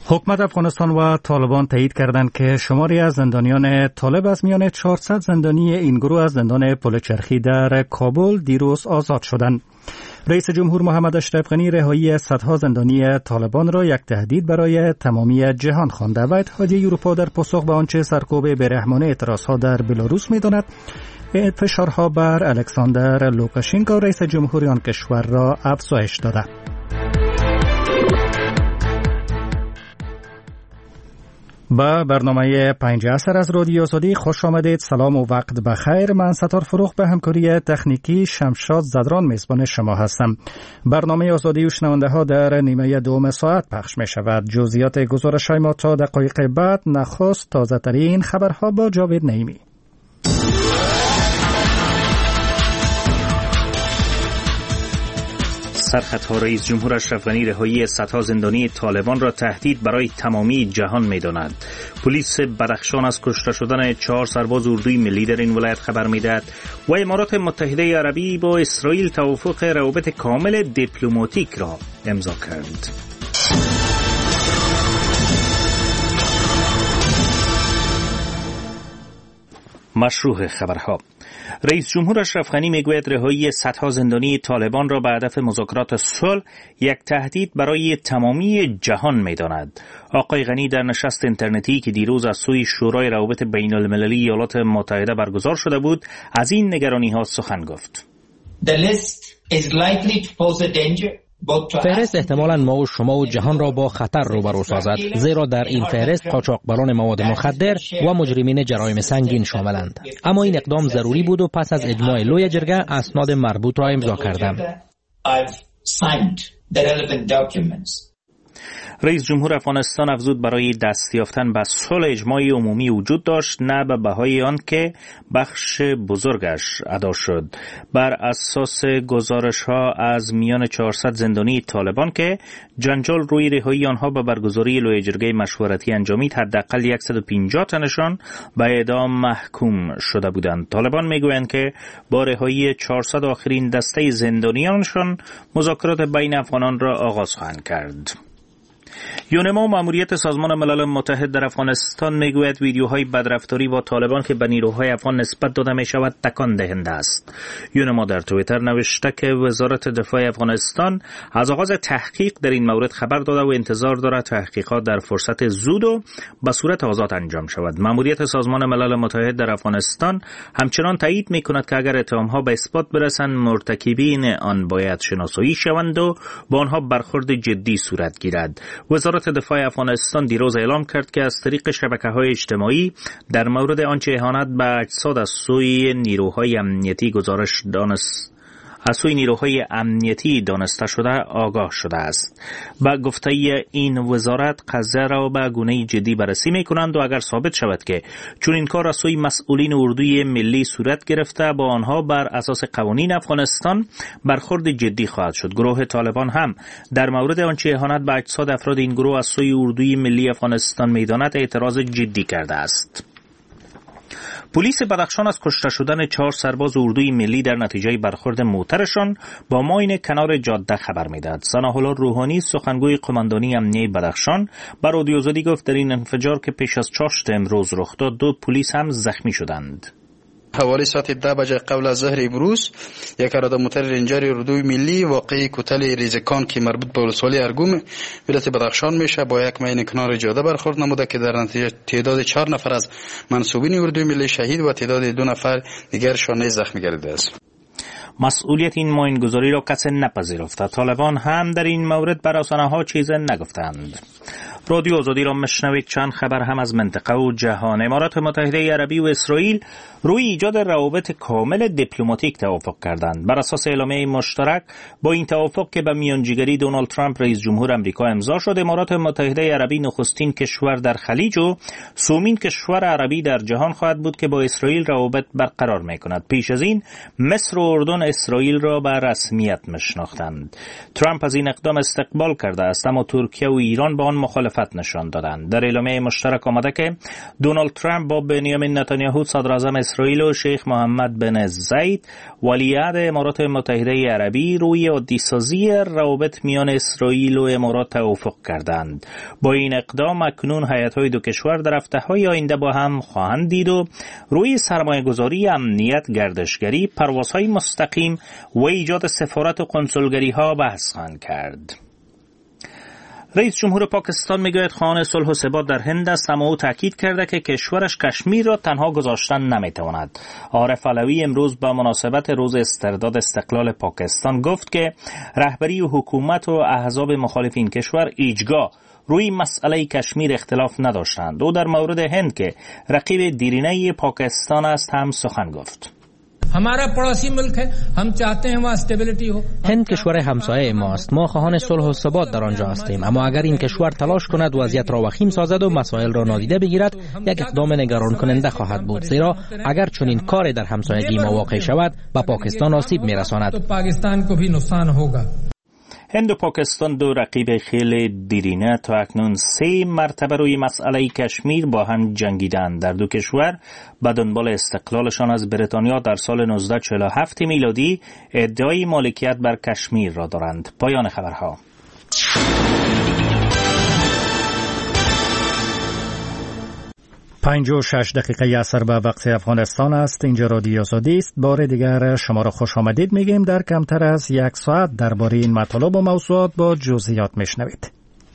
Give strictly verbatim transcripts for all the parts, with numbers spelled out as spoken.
حکومت افغانستان و طالبان تایید کردند که شماری از زندانیان طالب از میان چهارصد زندانی این گروه از زندان پلچرخی در کابل دیروز آزاد شدند. رئیس جمهور محمد اشرف غنی رهایی صدها زندانی طالبان را یک تهدید برای تمامی جهان خوانده و اتحادیه اروپا در پاسخ به آنچه سرکوب بیرحمانه اعتراضها در بلاروس می‌داند، فشارها بر الکساندر لوکاشنکو رئیس جمهوری آن کشور را افزایش داده. با برنامه پنج عصر از رادیو آزادی خوش آمدید. سلام و وقت بخیر. من ستار فروخ به همکاری تکنیکی شمشاد زدران میزبان شما هستم. برنامه آزادی و شنونده ها در نیمه دوم ساعت پخش می شود. جزئیات گزارش های ما تا دقایق بعد. نخست تازه ترین خبرها با جاوید نعیمی. سرخطها رئیس جمهور اشرف غنی رهایی صدها زندانی طالبان را تهدید برای تمامی جهان می‌داند. پلیس بدخشان از کشته شدن چهار سرباز اردوی ملی در این ولایت خبر می‌دهد و امارات متحده عربی با اسرائیل توافق روابط کامل دیپلماتیک را امضا کرد. مشروع خبرها. رئیس جمهور اشرف غنی میگوید رهایی صدها زندانی طالبان را به هدف مذاکرات صلح یک تهدید برای تمامی جهان می‌داند. آقای غنی در نشست اینترنتی که دیروز از سوی شورای روابط بین المللی ایالات متحده برگزار شده بود، از این نگرانی‌ها سخن گفت. The list is likely to pose a danger. فهرست احتمالاً ما و شما و جهان را با خطر روبرو سازد، زیرا در این فهرست قاچاقبران مواد مخدر و مجرمین جرایم سنگین شاملند. اما این اقدام ضروری بود و پس از اجماع لوی جرگه اسناد مربوط را امضا کردم. رئیس جمهور افغانستان افزود برای دست یافتن به صلح اجماعی عمومی وجود داشت، نه به بهای آن که بخش بزرگش ادا شد. بر اساس گزارش ها از میان چهارصد زندانی طالبان که جنجال روی رهایی آنها به برگزاری لوی جرگه مشورتی انجامید، حداقل صد و پنجاه تنشان به اعدام محکوم شده بودند. طالبان میگویند که با رهایی چهارصد آخرین دسته زندانیانشان مذاکرات بین افغانان را آغاز خواهند کرد. یونما مأموریت سازمان ملل متحد در افغانستان میگوید ویدیوهای بدرفتاری با طالبان که به نیروهای افغان نسبت داده می شود تکان دهنده است. یونما در توییتر نوشته که وزارت دفاع افغانستان از آغاز تحقیق در این مورد خبر داده و انتظار دارد تحقیقات در فرصت زود و به صورت آزاد انجام شود. مأموریت سازمان ملل متحد در افغانستان همچنان تایید می کند که اگر اتهامها به اثبات برسند، مرتکبین آن باید شناسایی شوند و با آنها برخورد جدی صورت گیرد. وزارت دفاع افغانستان دیروز اعلام کرد که از طریق شبکه‌های اجتماعی در مورد آنچه اهانت به اجساد از سوی نیروهای امنیتی گزارش دانست از سوی نیروهای امنیتی دانسته شده آگاه شده است. با گفته این وزارت قضیه را به گونه جدی بررسی می‌کنند و اگر ثابت شود که چون این کار از سوی مسئولین اردوی ملی صورت گرفته، با آنها بر اساس قوانین افغانستان برخورد جدی خواهد شد. گروه طالبان هم در مورد آنچه اهانت به اجساد افراد این گروه از سوی اردوی ملی افغانستان می‌داند اعتراض جدی کرده است. پلیس بدخشان از کشته شدن چهار سرباز اردوی ملی در نتیجه برخورد موترشان با ماین کنار جاده خبر میدهد. ثناء الله روحانی سخنگوی قماندانی امنیه بدخشان بر رادیو آزادی گفت در این انفجار که پیش از چاشت امروز رخ داد، دو پلیس هم زخمی شدند. حوالی ساعت ده بجه قبل از ظهر امروز یک راداموتر رنجر اردوی ملی واقعی کوتل ریزکان که مربوط به ولسوالی ارگوم ولایت بدخشان میشه با یک ماین کنار جاده برخورد نموده که در نتیجه تعداد چهار نفر از منصوبین اردوی ملی شهید و تعداد دو نفر دیگرشان نیز زخمی گردیده است. مسئولیت این ماینگذاری را کسی نپذیرفته. طالبان هم در این مورد بر رسانه‌ها چیزی نگفتند. رادیو آزادی را مشنوید. چند خبر هم از منطقه و جهان. امارات متحده عربی و اسرائیل روی ایجاد روابط کامل دیپلماتیک توافق کردند. بر اساس اعلامیه مشترک با این توافق که به میانجیگری دونالد ترامپ رئیس جمهور آمریکا امضا شد، امارات متحده عربی نخستین کشور در خلیج و سومین کشور عربی در جهان خواهد بود که با اسرائیل روابط برقرار می‌کند. پیش از این مصر و اردن اسرائیل را به رسمیت میشناختند. ترامپ از این اقدام استقبال کرده است، اما ترکیه و ایران به آن مخالفت نشان دادند. در اعلامیه مشترک آمده که دونالد ترامپ با بنیامین نتانیاهو صدر اعظم اسرائیل و شیخ محمد بن زاید ولیعهد امارات متحده عربی روی عادی‌سازی روابط میان اسرائیل و امارات توافق کردند. با این اقدام اکنون هیئت‌های دو کشور در هفته‌های آینده با هم خواهند دید و روی سرمایه‌گذاری، امنیت، گردشگری، پروازهای مستقیم و ایجاد سفارت و کنسولگری‌ها بحث خواهند کرد. رئیس جمهور پاکستان میگوید خواهان صلح و ثبات در هند است، اما او تاکید کرده که کشورش کشمیر را تنها گذاشتن نمیتواند. عارف علوی امروز با مناسبت روز استرداد استقلال پاکستان گفت که رهبری و حکومت و احزاب مخالف این کشور هیچگاه روی مسئله کشمیر اختلاف نداشتند. او در مورد هند که رقیب دیرینه پاکستان است هم سخن گفت. हमारा पड़ोसी मुल्क है, हम चाहते हैं वहाँ स्टेबिलिटी हो. هند کشور همسایه ماست. ما خواهان صلح و ثبات در آنجا هستیم، اما اگر این کشور تلاش کند وضعیت را وخیم سازد و مسائل را نادیده بگیرد، یک اقدام نگران کننده خواهد بود، زیرا اگر چنین کاری در همسایگی ما واقع شود به پاکستان آسیب میرساند. तो पाकिस्तान को भी नुकसान होगा. هند و پاکستان دو رقیب خیلی دیرینه تا اکنون سه مرتبه روی مسئله کشمیر با هم جنگیدند. در دو کشور به دنبال استقلالشان از بریتانیا در سال نوزده چهل و هفت میلادی ادعای مالکیت بر کشمیر را دارند. پایان خبرها. پنج و شش دقیقه اثر به وقت افغانستان است. اینجا رادیو آزادی است. بار دیگر شما را خوش آمدید میگیم. در کمتر از یک ساعت درباره این مطالب و موضوعات با جزئیات میشنوید.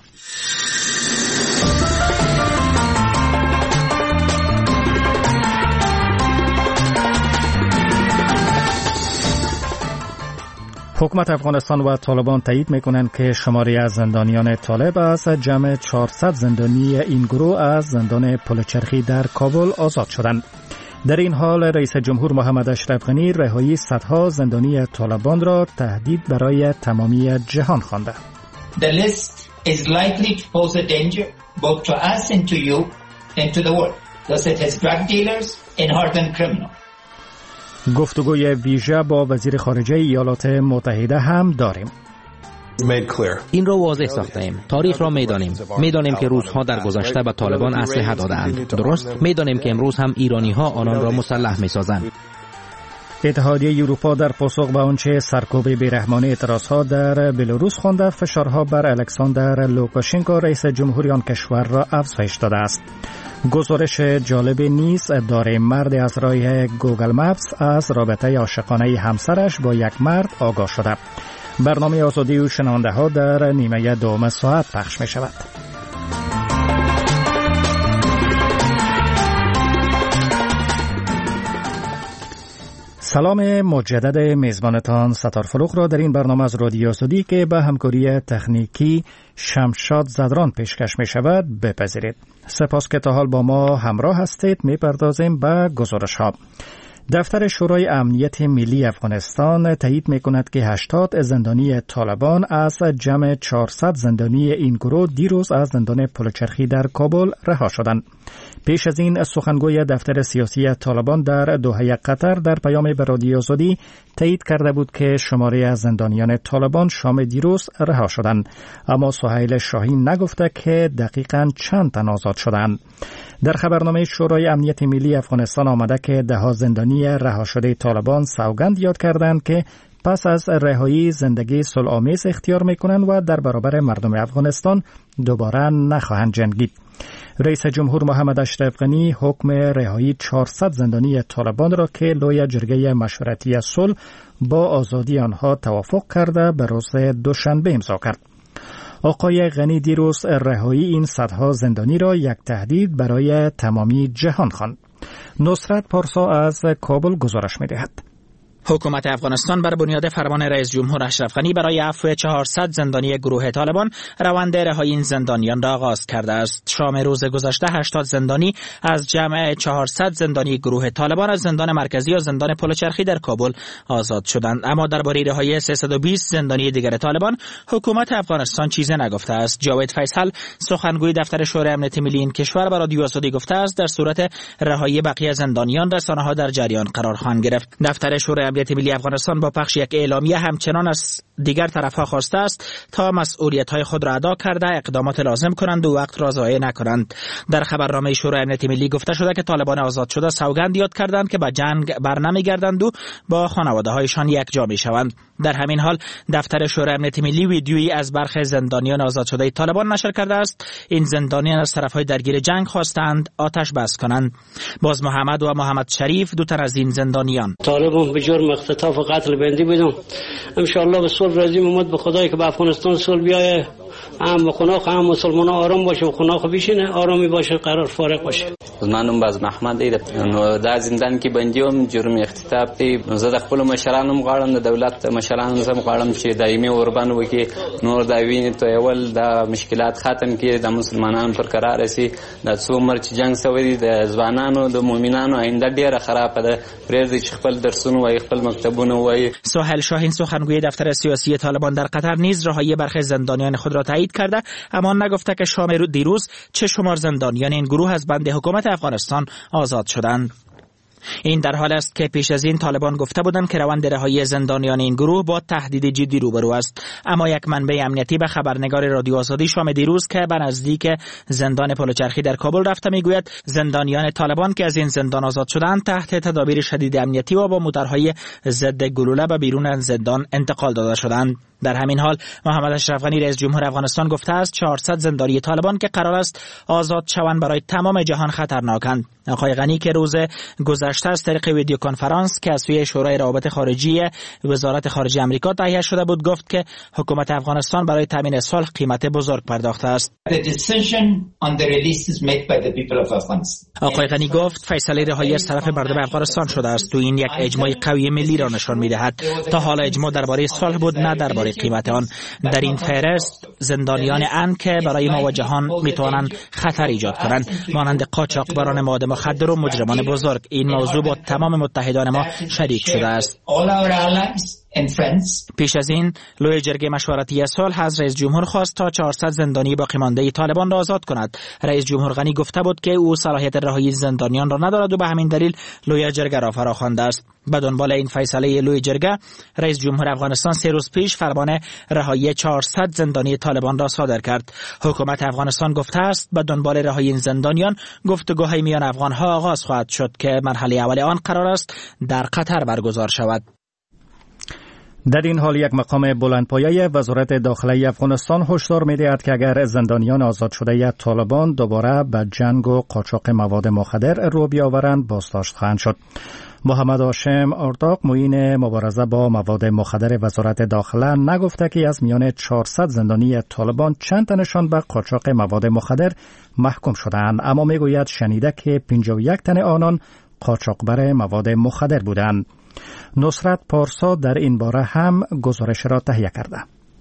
حکومت افغانستان و طالبان تایید میکنند که شماری از زندانیان طالب از جمع چهارصد زندانی این گروه از زندان پلچرخی در کابل آزاد شدند. در این حال رئیس جمهور محمد اشرف غنی رهایی صدها زندانی طالبان را تهدید برای تمامی جهان خوانده. The list is likely to pose a danger both to us and to you and to the world. Thus it has drug dealers and hardened criminals. گفتگوی ویژه با وزیر خارجه ایالات متحده هم داریم. این را واضح ساختیم. تاریخ را میدانیم. میدانیم که روزها در گذشته به طالبان اسلحه دادند. درست؟ میدانیم که امروز هم ایرانی ها آنان را مسلح میسازند. اتحادیه اروپا در پاسخ به آنچه سرکوب بیرحمانه اعتراضها در بلاروس خوانده، فشارها بر الکساندر لوکاشنکو رئیس جمهوری آن کشور را افزایش داده است. گزارش جالب نیز دارای مرد از راه گوگل مپس از رابطه عاشقانه همسرش با یک مرد آگاه شده. برنامه آزادی و شنونده ها در نیمه دوم ساعت پخش می شود. سلام مجدد میزبانتان ستار فروغ را در این برنامه از رادیو آزادی که به همکاری تکنیکی شمشاد زدران پیشکش می شود بپذیرید. سپاس که تا حال با ما همراه هستید. می پردازیم به گزارش ها. دفتر شورای امنیت ملی افغانستان تایید می کند که هشتاد زندانی طالبان از جمع چهارصد زندانی این گروه دیروز از زندان پلچرخی در کابل رها شدند. پیش از این سخنگوی دفتر سیاسی طالبان در دوحه قطر در پیامی به رادیو آزادی تایید کرده بود که شماری از زندانیان طالبان شام دیروز رها شدند، اما سهیل شاهین نگفته که دقیقاً چند تن آزاد شدند. در خبرنامه شورای امنیت ملی افغانستان آمده که ده ها زندانی رها شده طالبان سوگند یاد کردند که پس از رهایی زندگی صلح‌آمیز اختیار می‌کنند و در برابر مردم افغانستان دوباره نخواهند جنگید. رئیس جمهور محمد اشرف غنی حکم رهایی چهارصد زندانی طالبان را که لوی جرگه مشورتی صلح با آزادی آنها توافق کرده به روز دوشنبه امضا کرد. آقای غنی دیروز رهایی این صدها زندانی را یک تهدید برای تمامی جهان خواند. نصرت پارسا از کابل گزارش می‌دهد. حکومت افغانستان بر بنیاد فرمان رئیس جمهور اشرف غنی برای عفو چهارصد زندانی گروه طالبان روند رهایی این زندانیان را آغاز کرده است. شام روز گذشته هشتاد زندانی از جمع چهارصد زندانی گروه طالبان از زندان مرکزی یا زندان پلچرخی در کابل آزاد شدند، اما درباره رهایی سیصد و بیست زندانی دیگر طالبان حکومت افغانستان چیزی نگفته است. جاوید فیصل سخنگوی دفتر شورای امنیت ملی این کشور به رادیو آزادی گفته است در صورت رهایی بقیه زندانیان رسانه‌ها در جریان قرار خواهند گرفت. دفتر شورای امنیت ملی افغانستان با پخش یک اعلامیه همچنان از دیگر طرف‌ها خواسته است تا مسئولیت‌های خود را ادا کرده اقدامات لازم کنند و وقت را ضایع نکنند. در خبرنامه شورای امنیت ملی گفته شده که طالبان آزاد شده سوگند یاد کردند که به جنگ برنمیگردند و با خانواده‌هایشان یکجا می‌شوند. در همین حال دفتر شورای امنیت ملی ویدیویی از برخی زندانیان آزاد شده طالبان نشر کرده است. این زندانیان از طرف‌های درگیر جنگ خواستند آتش بس کنند. باز محمد و محمد شریف دو تن از این زندانیان طالبان به جرم اختطاف و قتل بندی بودن. ان شاء الله به صلح راضی اومد به خدای که به افغانستان صلح بیایه، هم خناق هم مسلمان آرام باشه و خناق بشینه آرامی باشه قرار فارغ باشه. منم باز محمد ایده نو دا زندان کې بندیوم جرم اختطاف دی. زه د خپل مشرانو غواړم د دولت مشرانو زم غواړم چې دایمي اوربان وکي نور دا ویني ته اول دا مشکلات ختم کړي د مسلمانانو پر قرار شي. د څو مر چې جنگ سوي دي د ځوانانو د مؤمنانو آینده ډیره خراب ده. پرېږدي چې خپل درسونه وای خپل مکتبونه وای. سهیل شاهین سخنگوی دفتر سیاسی طالبان در قطر نیز رهایی برخی زندانیان خود را تایید کرده، اما نگفته که شام دیروز چه شمار زندانیان این گروه از بند حکومت افغانستان آزاد شدند. این در حال است که پیش از این طالبان گفته بودند که روند رهایی زندانیان این گروه با تهدید جدی روبرو است، اما یک منبع امنیتی به خبرنگار رادیو آزادی شام دیروز که به نزدیک زندان پلوچرخی در کابل رفته میگوید زندانیان طالبان که از این زندان آزاد شدند تحت تدابیر شدید امنیتی و با موتورهای ضد گلوله به بیرون از زندان انتقال داده شدند. در همین حال محمد اشرف غنی رئیس جمهور افغانستان گفته است چهارصد زندانی طالبان که قرار است آزاد شوند برای تمام جهان خطرناکند. آقای غنی که روز گذشته از طریق ویدیو کنفرانس که از سوی شورای روابط خارجی وزارت خارجه آمریکا تهیه شده بود گفت که حکومت افغانستان برای تامین صلح قیمت بزرگ پرداخته است. آقای غنی گفت فیصله رهایی از طرف مردم افغانستان شده است. تو این یک اجماع قوی ملی را نشان می‌دهد. تا حالا اجماع درباره صلح بود نه درباره قیمت آن. در این فهرست زندانیان ان که برای ما و جهان میتوانند خطر ایجاد کنند مانند قاچاقبران مواد مخدر و مجرمان بزرگ. این موضوع با تمام متحدان ما شریک شده است. پیش از این لوی جرگه مشورتی صلح از رئیس جمهور خواست تا چهارصد زندانی باقی مانده طالبان را آزاد کند. رئیس جمهور غنی گفته بود که او صلاحیت رهایی زندانیان را ندارد و به همین دلیل لوی جرگه را فراخوانده است. به دنبال این فیصله لوی جرگه رئیس جمهور افغانستان سه روز پیش فرمان رهایی چهارصد زندانی طالبان را صادر کرد. حکومت افغانستان گفته است به دنبال رهایی این زندانیان گفتگوهای میان افغانها آغاز خواهد شد که مرحله اول آن قرار است در قطر برگزار شود. در این حال یک مقام بلندپایه وزارت داخلی افغانستان هشدار می‌دهد که اگر زندانیان آزاد شده طالبان دوباره به جنگ و قاچاق مواد مخدر رو بیاورند بازداشت خواهند شد. محمد هاشم ارداق معین مبارزه با مواد مخدر وزارت داخله نگفته که از میان چهارصد زندانی طالبان چند تنشان به قاچاق مواد مخدر محکوم شدند، اما میگوید شنیده که پنجاه و یک تن آنان قاچاقبر مواد مخدر بودند. نصرت پارسا در این باره هم گزارش را تهیه کرده.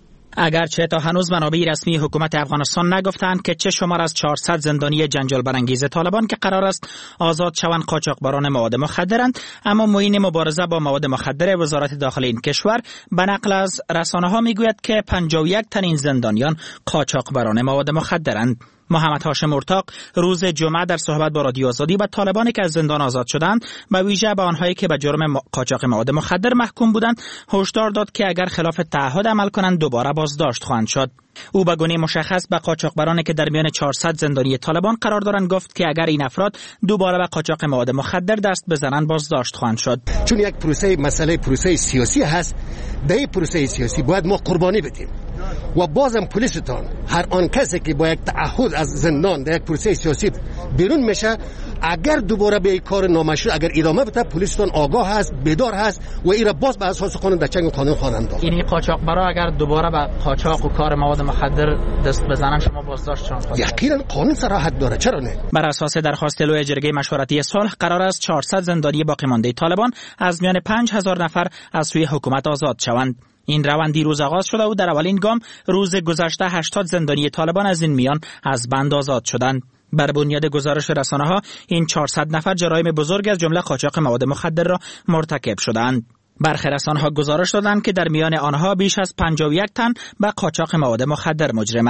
اگرچه تا هنوز منابع رسمی حکومت افغانستان نگفتند که چه شمار از چهارصد زندانی جنجال برانگیز طالبان که قرار است آزاد شوند قاچاقبران مواد مخدرند، اما معین مبارزه با مواد مخدر وزارت داخلی این کشور به نقل از رسانه‌ها میگوید که پنجاه و یک تن این زندانیان قاچاقبران مواد مخدرند. محمد هاشم ارداق روز جمعه در صحبت با رادیو آزادی به طالبانی که از زندان آزاد شدند و ویژه به آنهایی که به جرم قاچاق مواد مخدر محکوم بودند هشدار داد که اگر خلاف تعهد عمل کنند دوباره بازداشت خواهند شد. او به گونه مشخص به قاچاقبرانی که در میان چهارصد زندانی طالبان قرار دارند گفت که اگر این افراد دوباره به قاچاق مواد مخدر دست بزنند بازداشت خواهند شد. چون یک پروسه مسئله پروسه سیاسی هست، در این پروسه سیاسی باید ما قربانی بدیم و بازم پلیستان هر آن کسی که با یک تعهد از زندان در یک پروسه سیاسی بیرون میشه اگر دوباره به کار نامشروع اگر ادامه بده پلیستان آگاه هست، بیدار هست و این را باز به اساس قانون در چنگ قانون خواهند داد. یعنی قاچاقبرا اگر دوباره به قاچاق و کار مواد مخدر دست بزنن شما بازداشتشون خواهید؟ یقینا قانون صراحت داره، چرا نه؟ بر اساس درخواست لوی جرگه مشورتی صلح قرار است چهارصد زندانی باقی مانده طالبان از میان پنج هزار نفر از سوی حکومت آزاد شوند. این روند دیروز آغاز شده و در اولین گام روز گذشته هشتاد زندانی طالبان از این میان از بند آزاد شدند. بر بنیاد گزارش رسانه‌ها این چهارصد نفر جرایم بزرگ از جمله قاچاق مواد مخدر را مرتکب شدند. برخی رسانه‌ها گزارش دادند که در میان آنها بیش از پنجاه و یک تن به قاچاق مواد مخدر مجرمند.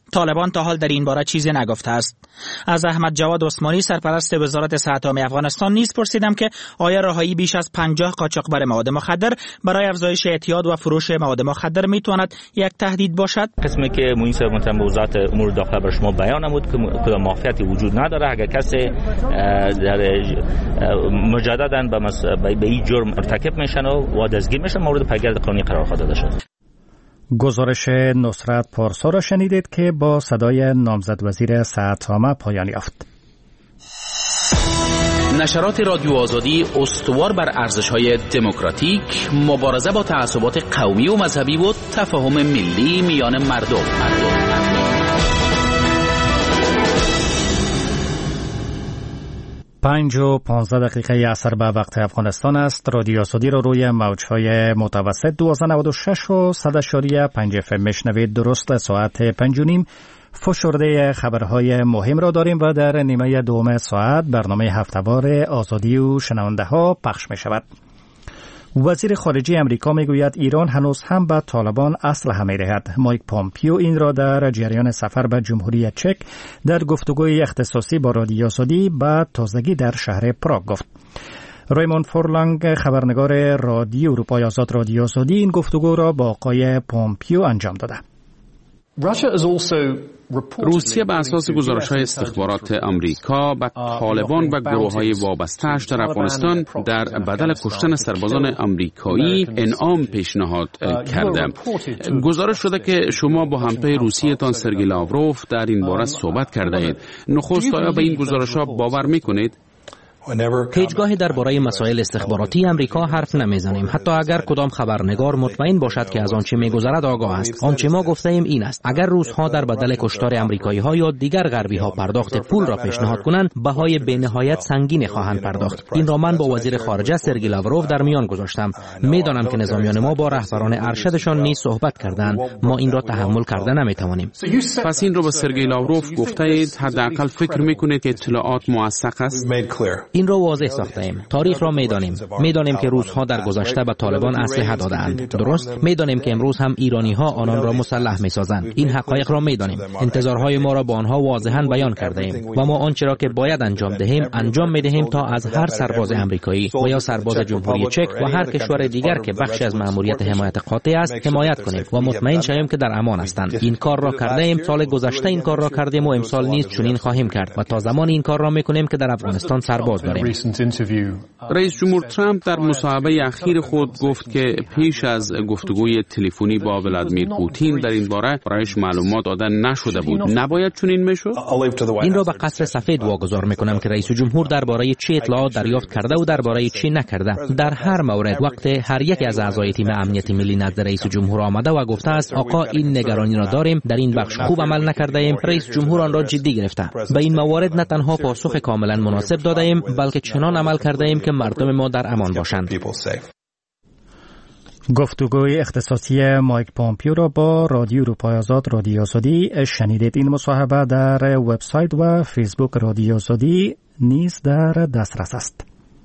طالبان تا حال در این باره چیزی نگفته است. از احمد جواد عثمانی سرپرست وزارت صحت عامه افغانستان نیز پرسیدم که آیا رهایی بیش از پنجاه قاچاقبر مواد مخدر برای افزایش اعتیاد و فروش مواد مخدر میتواند یک تهدید باشد؟ قسمی که معین صاحب متهم به وزارت امور داخله بر شما بیان نمود که کدام مافیاتی وجود نداره. اگر کسی در مجددا به این جرم مرتکب میشن و دستگیر میشن مورد پیگرد قانونی قرار خواهد داده شد. گزارش نصرت پارسا را شنیدید که با صدای نامزد وزیر صحت عامه پایان یافت. نشرات رادیو آزادی استوار بر ارزش‌های دموکراتیک، مبارزه با تعصبات قومی و مذهبی و تفاهم ملی میان مردم. مردم. پنج و پانزده دقیقه عصر به وقت افغانستان است. رادیو آزادی را روی موج‌های متوسط دوازده نود و شش و صد اشاریه پنج اف ام میشنوید. درست ساعت پنج و نیم فشرده خبرهای مهم را داریم و در نیمه دوم ساعت برنامه هفته‌وار آزادی و شنونده ها پخش می شود. وزیر خارجه امریکا میگوید ایران هنوز هم به طالبان اسلحه می‌دهد. مایک پامپیو این را در جریان سفر به جمهوری چک در گفتگوی اختصاصی با رادیو آزادی به تازگی در شهر پراگ گفت. ریموند فورلانگ خبرنگار رادیو اروپای آزاد رادیو آزادی این گفتگو را با آقای پامپیو انجام داده. روسیه بر اساس گزارش‌های استخبارات آمریکا به طالبان و گروه‌های وابسته‌اش در افغانستان در بدل کشتن سربازان آمریکایی انعام پیشنهاد کرده. گزارش شده که شما با همتای روسیه‌تان سرگئی لاوروف در این باره صحبت کرده اید. نخست آیا به این گزارش‌ها باور می‌کنید؟ هیچگاه درباره مسائل استخباراتی امریکا حرف نمیزنیم، حتی اگر کدام خبرنگار مطمئن باشد که از آنچه میگذرد آگاه است. آنچه ما گفته ایم این است: اگر روس‌ها در بدل کشتار آمریکایی ها یا دیگر غربی ها پرداخت پول را پیشنهاد کنند، بهای بی‌نهایت سنگین خواهند پرداخت. این را من با وزیر خارجه سرگئی لاوروف در میان گذاشتم. میدانم که نظامیان ما با رهبران ارشدشان نیز صحبت کردند. ما این را تحمل کرده نمیتوانیم. پس این را به سرگئی لاوروف گفته اید؟ حداقل فکر میکنید که اطلاعات موثق است؟ این را واضح ساخته ایم. تاریخ را میدانیم. میدانیم که روس‌ها در گذشته به طالبان اسلحه دادند. درست؟ میدانیم که امروز هم ایرانی‌ها آنان را مسلح می‌سازند. این حقایق را میدانیم. انتظارهای ما را با آنها واضحاً بیان کرده ایم و ما آنچه را که باید انجام دهیم انجام می‌دهیم تا از هر سرباز آمریکایی و یا سرباز جمهوری چک و هر کشور دیگر که بخشی از مأموریت حمایت قاطع است حمایت کنیم و مطمئن شویم که در امان هستند. این کار را کرده ایم. سال گذشته این کار را کردیم و امسال نیز چنین خواهیم کرد و تا زمانی این کار را می‌کنیم که در افغانستان سرباز داریم. رئیس جمهور ترامپ در مصاحبه اخیر خود گفت که پیش از گفتگوی تلفنی با ولادیمیر پوتین در این باره برایش معلومات داده نشده بود. نباید چنین میشد؟ این را به قصر سفید واگذار میکنم که رئیس جمهور درباره چه اطلاعات دریافت کرده و درباره چه نکرده. در هر مورد وقت هر یک از اعضای تیم امنیت ملی نزد رئیس جمهور آمده و گفته است آقا این نگرانی را داریم، در این بخش خوب عمل نکرده ایم. رئیس جمهور آن را جدی گرفته. به این موارد نه تنها پاسخ کاملا مناسب داده ایم بلکه چنان عمل کرده ایم که مردم ما در امان باشند. گفتگوی اختصاصی مایک پامپیو را با رادیو اروپای آزاد رادیو آزادی شنیدید. این مصاحبه در وبسایت و فیسبوک رادیو آزادی نیز در دسترس است.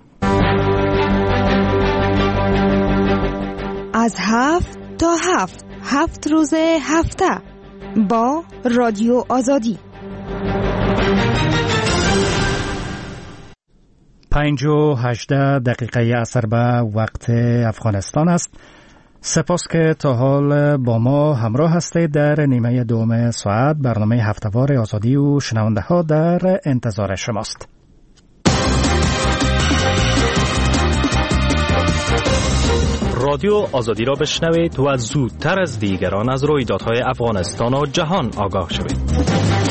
از هفت تا هفت هفت روز هفته با رادیو آزادی. پنج و هجده دقیقه عصر به وقت افغانستان است. سپاس که تا حال با ما همراه هستید. در نیمه دوم ساعت برنامه هفته‌وار آزادی و شنونده ها در انتظار شماست. رادیو آزادی را بشنوید و زودتر از دیگران از رویدادهای افغانستان و جهان آگاه شوید.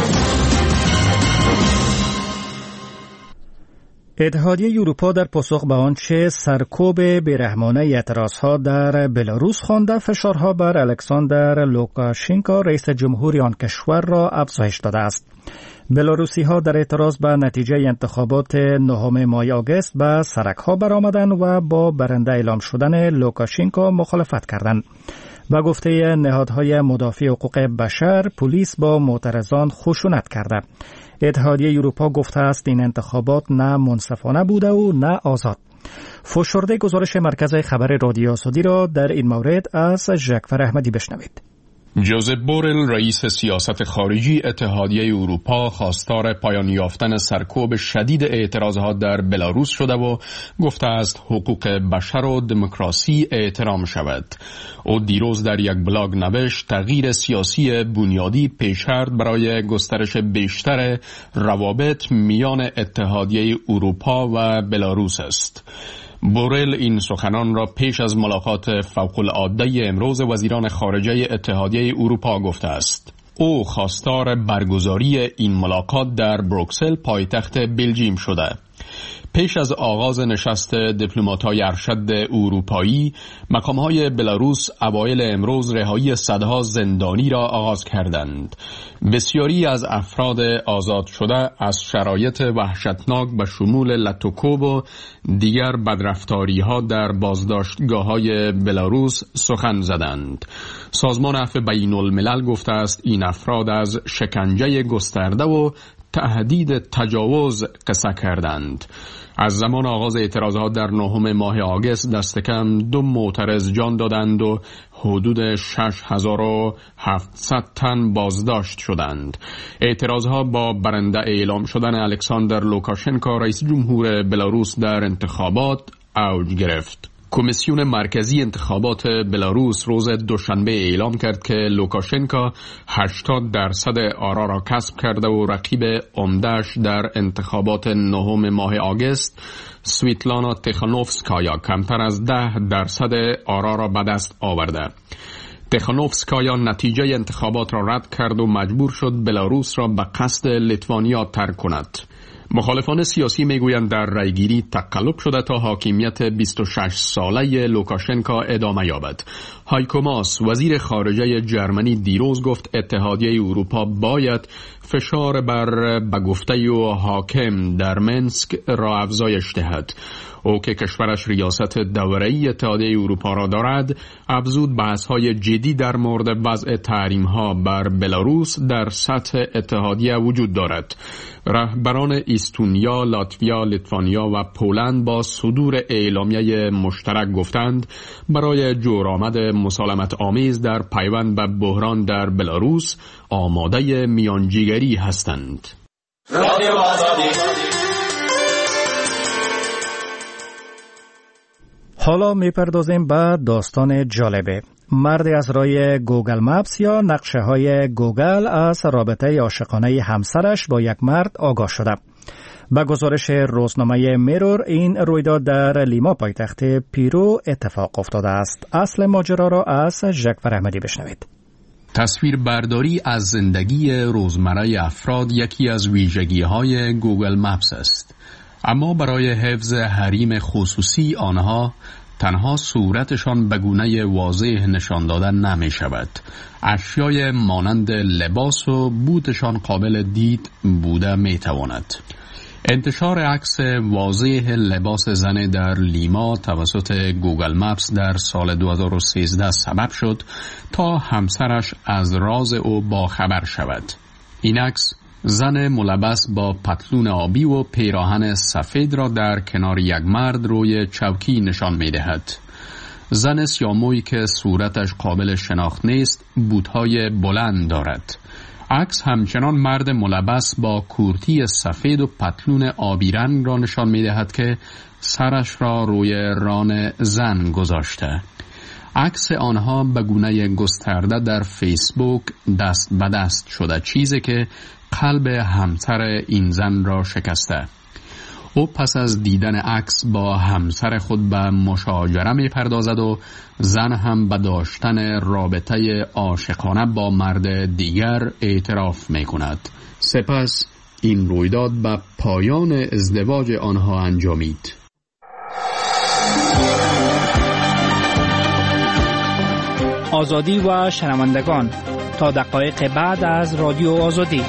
اتحادیه اروپا در پاسخ به آنچه سرکوب بیرحمانه اعتراضها در بلاروس خوانده، فشارها بر الکساندر لوکاشنکو رئیس جمهوری آن کشور را افزایش داده است. بلاروسی ها در اعتراض به نتیجه انتخابات نهم ماه آگوست به سرک‌ها برآمدند و با برنده اعلام شدن لوکاشنکو مخالفت کردند. و گفته نهادهای مدافع حقوق بشر، پلیس با معترضان خشونت کرده. اتحادیه اروپا گفته است این انتخابات نه منصفانه بوده و نه آزاد. فشرده گزارش مرکز خبر رادیو آزادی را در این مورد از ژکفر احمدی بشنوید. جوزپ بورل رئیس سیاست خارجی اتحادیه اروپا خواستار پایان یافتن سرکوب شدید اعتراضات در بلاروس شده و گفته است حقوق بشر و دموکراسی احترام شود. او دیروز در یک بلاگ نوشت تغییر سیاسی بنیادی پیشرفت برای گسترش بیشتر روابط میان اتحادیه اروپا و بلاروس است. بورل این سخنان را پیش از ملاقات فوق‌العاده امروز وزیران خارجه اتحادیه اروپا گفته است. او خواستار برگزاری این ملاقات در بروکسل پایتخت بلژیم شده. پیش از آغاز نشست دیپلمات‌های ارشد اروپایی، مقام‌های بلاروس اوایل امروز رهایی صدها زندانی را آغاز کردند. بسیاری از افراد آزاد شده از شرایط وحشتناک به شمول لتوکوب و دیگر بدرفتاری‌ها در بازداشتگاه‌های بلاروس سخن زدند. سازمان عفو بین الملل گفته است این افراد از شکنجه گسترده و تهدید تجاوز قصه کردند. از زمان آغاز اعتراضات در نهم ماه آگوست دست کم دو معترض جان دادند و حدود شش هزار و هفتصد تن بازداشت شدند. اعتراضها با برنده اعلام شدن الکساندر لوکاشنکو رئیس جمهور بلاروس در انتخابات اوج گرفت. کمیسیون مرکزی انتخابات بلاروس روز دوشنبه اعلام کرد که لوکاشنکو هشتاد درصد آرا را کسب کرده و رقیب عمده‌اش در انتخابات نهم ماه آگوست سویتلانا تیخانوفسکایا کمتر از ده درصد آرا را به دست آورده. تیخانوفسکایا نتیجه انتخابات را رد کرد و مجبور شد بلاروس را به قصد لیتوانیا ترک کند. مخالفان سیاسی میگویند در رایگیری تقلب شده تا حاکمیت بیست و شش ساله لوکاشنکو ادامه یابد. هایکو ماس وزیر خارجه جرمنی دیروز گفت اتحادیه اروپا باید فشار بر به گفته و حاکم در منسک را افزایش دهد. او که کشورش ریاست دوره‌ای اتحادیه اروپا را دارد، افزود بحث‌های جدی در مورد وضع تحریم‌ها بر بلاروس در سطح اتحادیه وجود دارد. رهبران استونیا، لاتویا، لیتوانیا و پولند با صدور اعلامیه مشترک گفتند برای جورآمد مسالمت آمیز در پیوند به بحران در بلاروس آماده میانجیگری هستند. حالا میپردازیم به داستان جالبه. مردی از رای گوگل مپس یا نقشه های گوگل از رابطه عاشقانه همسرش با یک مرد آگاه شده. به گزارش روزنامه میرور این رویداد در لیما پایتخت پیرو اتفاق افتاده است. اصل ماجرا را از ژکور احمدی بشنوید. تصویر برداری از زندگی روزمره افراد یکی از ویژگی‌های گوگل مپس است. اما برای حفظ حریم خصوصی آنها تنها صورتشان به گونه واضح نشان دادن نمی شود. اشیای مانند لباس و بوتشان قابل دید بوده می تواند. انتشار عکس واضح لباس زن در لیما توسط گوگل مپس در سال دو هزار و سیزده سبب شد تا همسرش از راز او باخبر شود. این عکس زن ملبس با پتلون آبی و پیراهن سفید را در کنار یک مرد روی چوکی نشان می دهد. زن سیامویی که صورتش قابل شناخت نیست بوتهای بلند دارد. عکس همچنان مرد ملبس با کورتی سفید و پتلون آبی رنگ را نشان می دهد که سرش را روی ران زن گذاشته. عکس آنها به گونه گسترده در فیسبوک دست به دست شده، چیزی که قلب همسر این زن را شکسته. او پس از دیدن عکس با همسر خود به مشاجره می پردازد و زن هم به داشتن رابطه عاشقانه با مرد دیگر اعتراف می کند. سپس این رویداد به پایان ازدواج آنها انجامید. آزادی و شنوندگان، تا دقایق بعد از رادیو آزادی.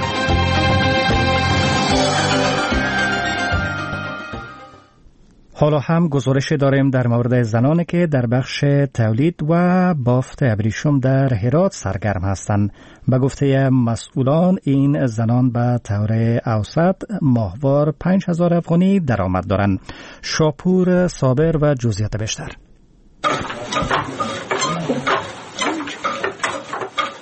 حالا هم گزارش داریم در مورد زنانی که در بخش تولید و بافت ابریشم در هرات سرگرم هستند. به گفته مسئولان این زنان به طور اوسط ماهوار پنج هزار افغانی درآمد دارند. شاپور صابر و جزئیات بیشتر.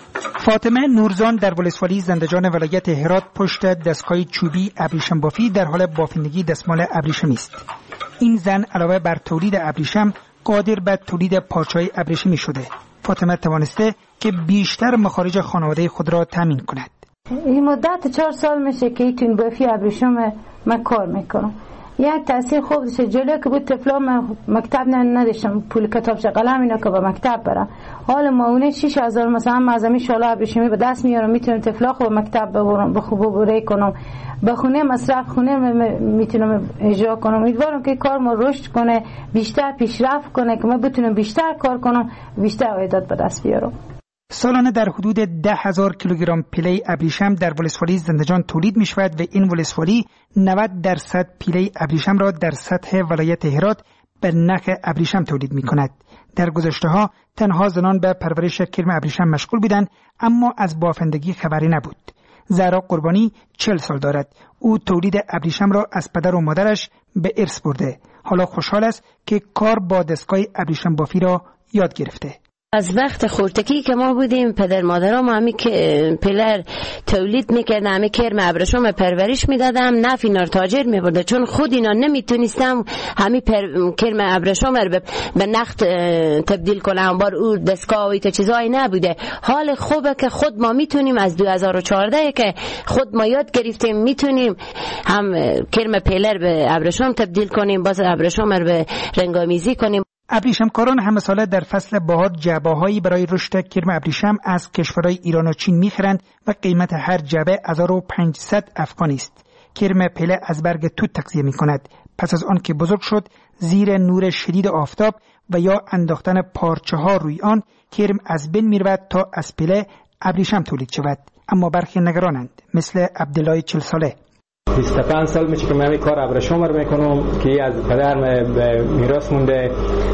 فاطمه نورزان در ولسوالی زندجان ولایت هرات پشت دستگاه چوبی ابریشم بافی در حال بافندگی دستمال ابریشمی است. این زن علاوه بر تولید ابریشم قادر به تولید پارچه‌های ابریشمی شده. فاطمه توانسته که بیشتر مخارج خانواده خود را تامین کند. این مدت چهار سال میشه که این بافی ابریشم من کار میکنم. یک تاثیر خوب داشته. جلو که بود طفلا مکتب نداشتم، پول کتابچه قلم اینا که به مکتب برم. حالا معاونه شش هزار مثلا مزمی شالا ابریشمی به دست میارم، میتونم طفلا خوب مکتب ببرم، به خوب ببره کنم، به خونه مصرف خونه میتونم اجرا کنم. امیدوارم که کار ما رشد کنه، بیشتر پیشرفت کنه که من بتونم بیشتر کار کنم، بیشتر عایدات به دست بیارم. سالانه در حدود ده هزار کیلوگرم پیله ابریشم در ولسوالی زندجان تولید می شود و این ولسوالی نود درصد پیله ابریشم را در سطح ولایت هرات به نخ ابریشم تولید می کند. در گذشته ها تنها زنان به پرورش کرم ابریشم مشغول بودند، اما از بافندگی خبری نبود. زهرا قربانی چهل سال دارد. او تولید ابریشم را از پدر و مادرش به ارث برده. حالا خوشحال است که کار با دستگاه ابریشم بافی را یاد گرفته. از وقت خورتکی که ما بودیم پدر مادرام همی که پلر تولید میکردن، همی کرم ابریشم پرورش میدادم، نفع اینا تاجر میبرده، چون خود اینا نمیتونستم همی پر... کرم ابریشم رو به نخت تبدیل کنم. بار او دستگاه و ایتا چیزایی نبوده. حال خوبه که خود ما میتونیم از دو هزار و چهارده که خود ما یاد گرفتیم میتونیم هم کرم پلر به ابریشم تبدیل کنیم، باز ابریشم رو به رنگامیزی کنیم. ابریشمکاران همه ساله در فصل بهار جعبه‌هایی برای رشد کرم ابریشم از کشورهای ایران و چین می‌خرند و قیمت هر جعبه هزار و پانصد افغانی است. کرم پله از برگ توت تغذیه می‌کند. پس از آن که بزرگ شد، زیر نور شدید آفتاب و یا انداختن پارچه‌ها روی آن، کرم از بین می‌رود تا از پله ابریشم تولید شود. اما برخی نگرانند، مثل عبدالله چهل ساله. بیست و پنج سال میشه که من این کار ابریشم رو میکنم که از پدرم میراث مونده.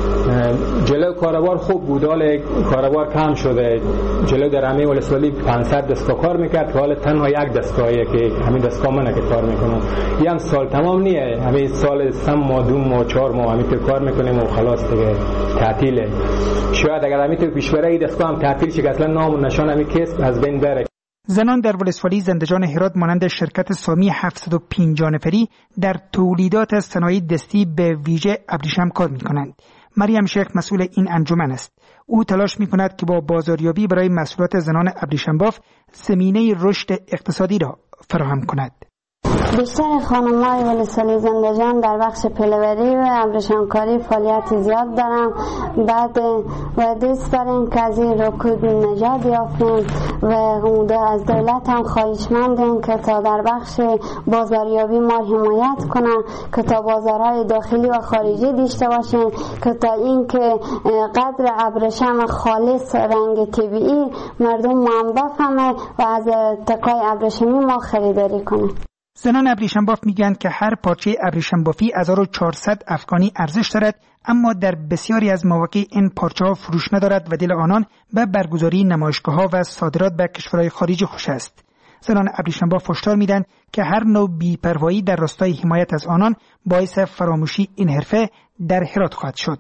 جلو کاروبار خوب بود، حال کاروبار کم شده. جلو در همه ولسوالی پانصد دستگاه کار میکرد که حالا تنها یک دستگاهیه که همین دستگاه منه که کار میکنم. یه هم سال تمام نیه، همین سال سه ماه دو ماه چهار ماه همین تو کار میکنیم و خلاص دیگه تعطیله. شاید اگر همین تو پیش بره این دستگاه هم تعطیل شه که اصلا نام و نشان همین کسب از بین بره. زنان در ولسوالی زندجان هرات مانند شرکت سامی هفتصد و پنجاه نفری در تولیدات صنایع دستی به ویژه ابریشم کار می‌کنند. مریم شیخ مسئول این انجمن است. او تلاش می‌کند که با بازاریابی برای محصولات زنان ابریشم باف زمینه رشد اقتصادی را فراهم کند. بیشتر خانم‌های ولسوالی زندجان در بخش پله‌وری و ابریشمکاری فعالیت زیاد دارن. بعد و دوست داریم که از این رکود نجات یافتیم و از دولت هم خواهشمندیم که تا در بخش بازاریابی ما حمایت کنن، که تا بازارهای داخلی و خارجی داشته باشیم، که تا این که قدر ابریشم خالص رنگ طبیعی مردم هم بفهمه و از تکای ابریشمی ما خریداری کنه. زنان ابریشم باف میگن که هر پارچه ابریشم بافی هزار و چهارصد افغانی ارزش دارد، اما در بسیاری از مواقع این پارچه ها فروش ندارد و دل آنان به برگزاری نمایشگاه ها و صادرات به کشورهای خارجی خوش است. زنان ابریشم باف هشدار میدن که هر نوع بی‌پروایی در راستای حمایت از آنان باعث فراموشی این حرفه در هرات خواهد شد.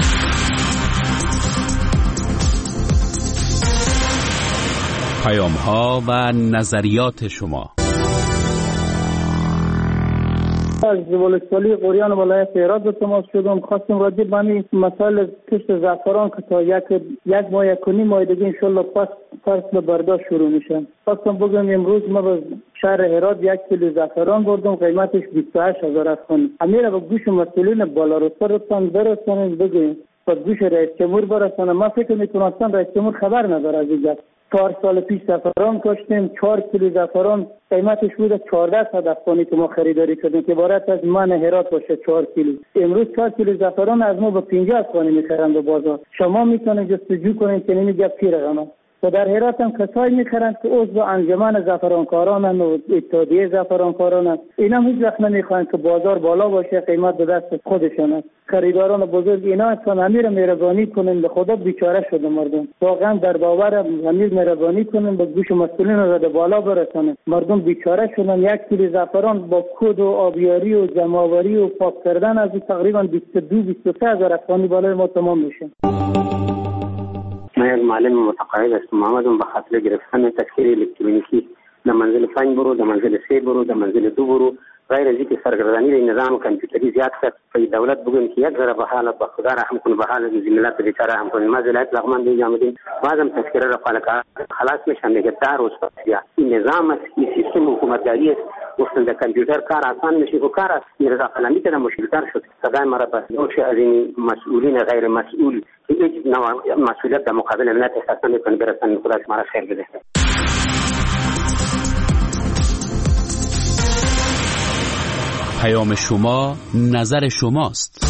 پیام ها و نظریات شما. از ولسوالی قریان ولایت هرات به تماس شدم. خواستم راجع به این مسائل کشت زعفران که تا یک یک ماه یک و نیم ماه دیگه انشالله پس فصل برداشت شروع میشه. خواستم بگم امروز ما به شهر هرات یک کیلو زعفران بردم، قیمتش بیست و هشت هزار افغانی. امیر به گوش مسئولین بالا رتبه برسانید بگوییم، به گوش رئیس جمهور برسانه. من فکر میکنم رئیس جمهور خبر نداره از این. چهار سال پیش زعفران کاشتیم، چهار کیلو زعفران قیمتش بود چهارده صد افغانی که ما خریداری کردیم که عبارت از من هرات باشه چهار کیلو. امروز چهار کیلو زعفران از ما به پنجاه افغانی میخرند به بازار. شما میتونید جستجو کنید که نمیگه پی رقم. و در هرات هم کسایی میخرند که عضو انجمن زعفرانکاران و اتحادیه زعفرانکاران، اینا هیچ وقت نمیخواهند که بازار بالا باشه، قیمت به دست خودشان است. خریداران بزرگ اینا هستن. امیر مهربانی کنین، به خدا بیچاره شده مردم. واقعا در باور امیر مهربانی کنین، به گوش مسئولین رو به بالا برسانه. مردم بیچاره شدن. یک کیلو زعفران با کود و آبیاری و جمع‌آوری و پاک کردن از تقریبا بیست و دو بیست و سه هزار افغانی بالای ما تمام میشه. من یک معلم متقاعد هستم، آمدم به خاطر گرفتن تذکره الکترونیکی در منزل پنج برو، در منزل سه برو، در منزل دو برو. غیر از اینکه سرگردانی در نظام کامپیوتری زیاد شد، فی دولت بگویم که یک ذره به حال به خدا رحم کنه، به حال ملت بیچاره رحم کنه. ما ولایت لغمان دیگه آمدیم، بعضم تذکره را فعال خلاص میشن دیگه. در روز این نظام است، این سیستم حکومتداری است. گفتن در کامپیوتر کار آسان میشه و کار است رضا فلانی که مشکل‌تر شد. صدای مرا بس دوش از این مسئولین غیر مسئول که هیچ نوع مسئولیت در مقابل ملت احساس نمیکنه برسن. خدا شما خیر بده. پیام شما نظر شماست.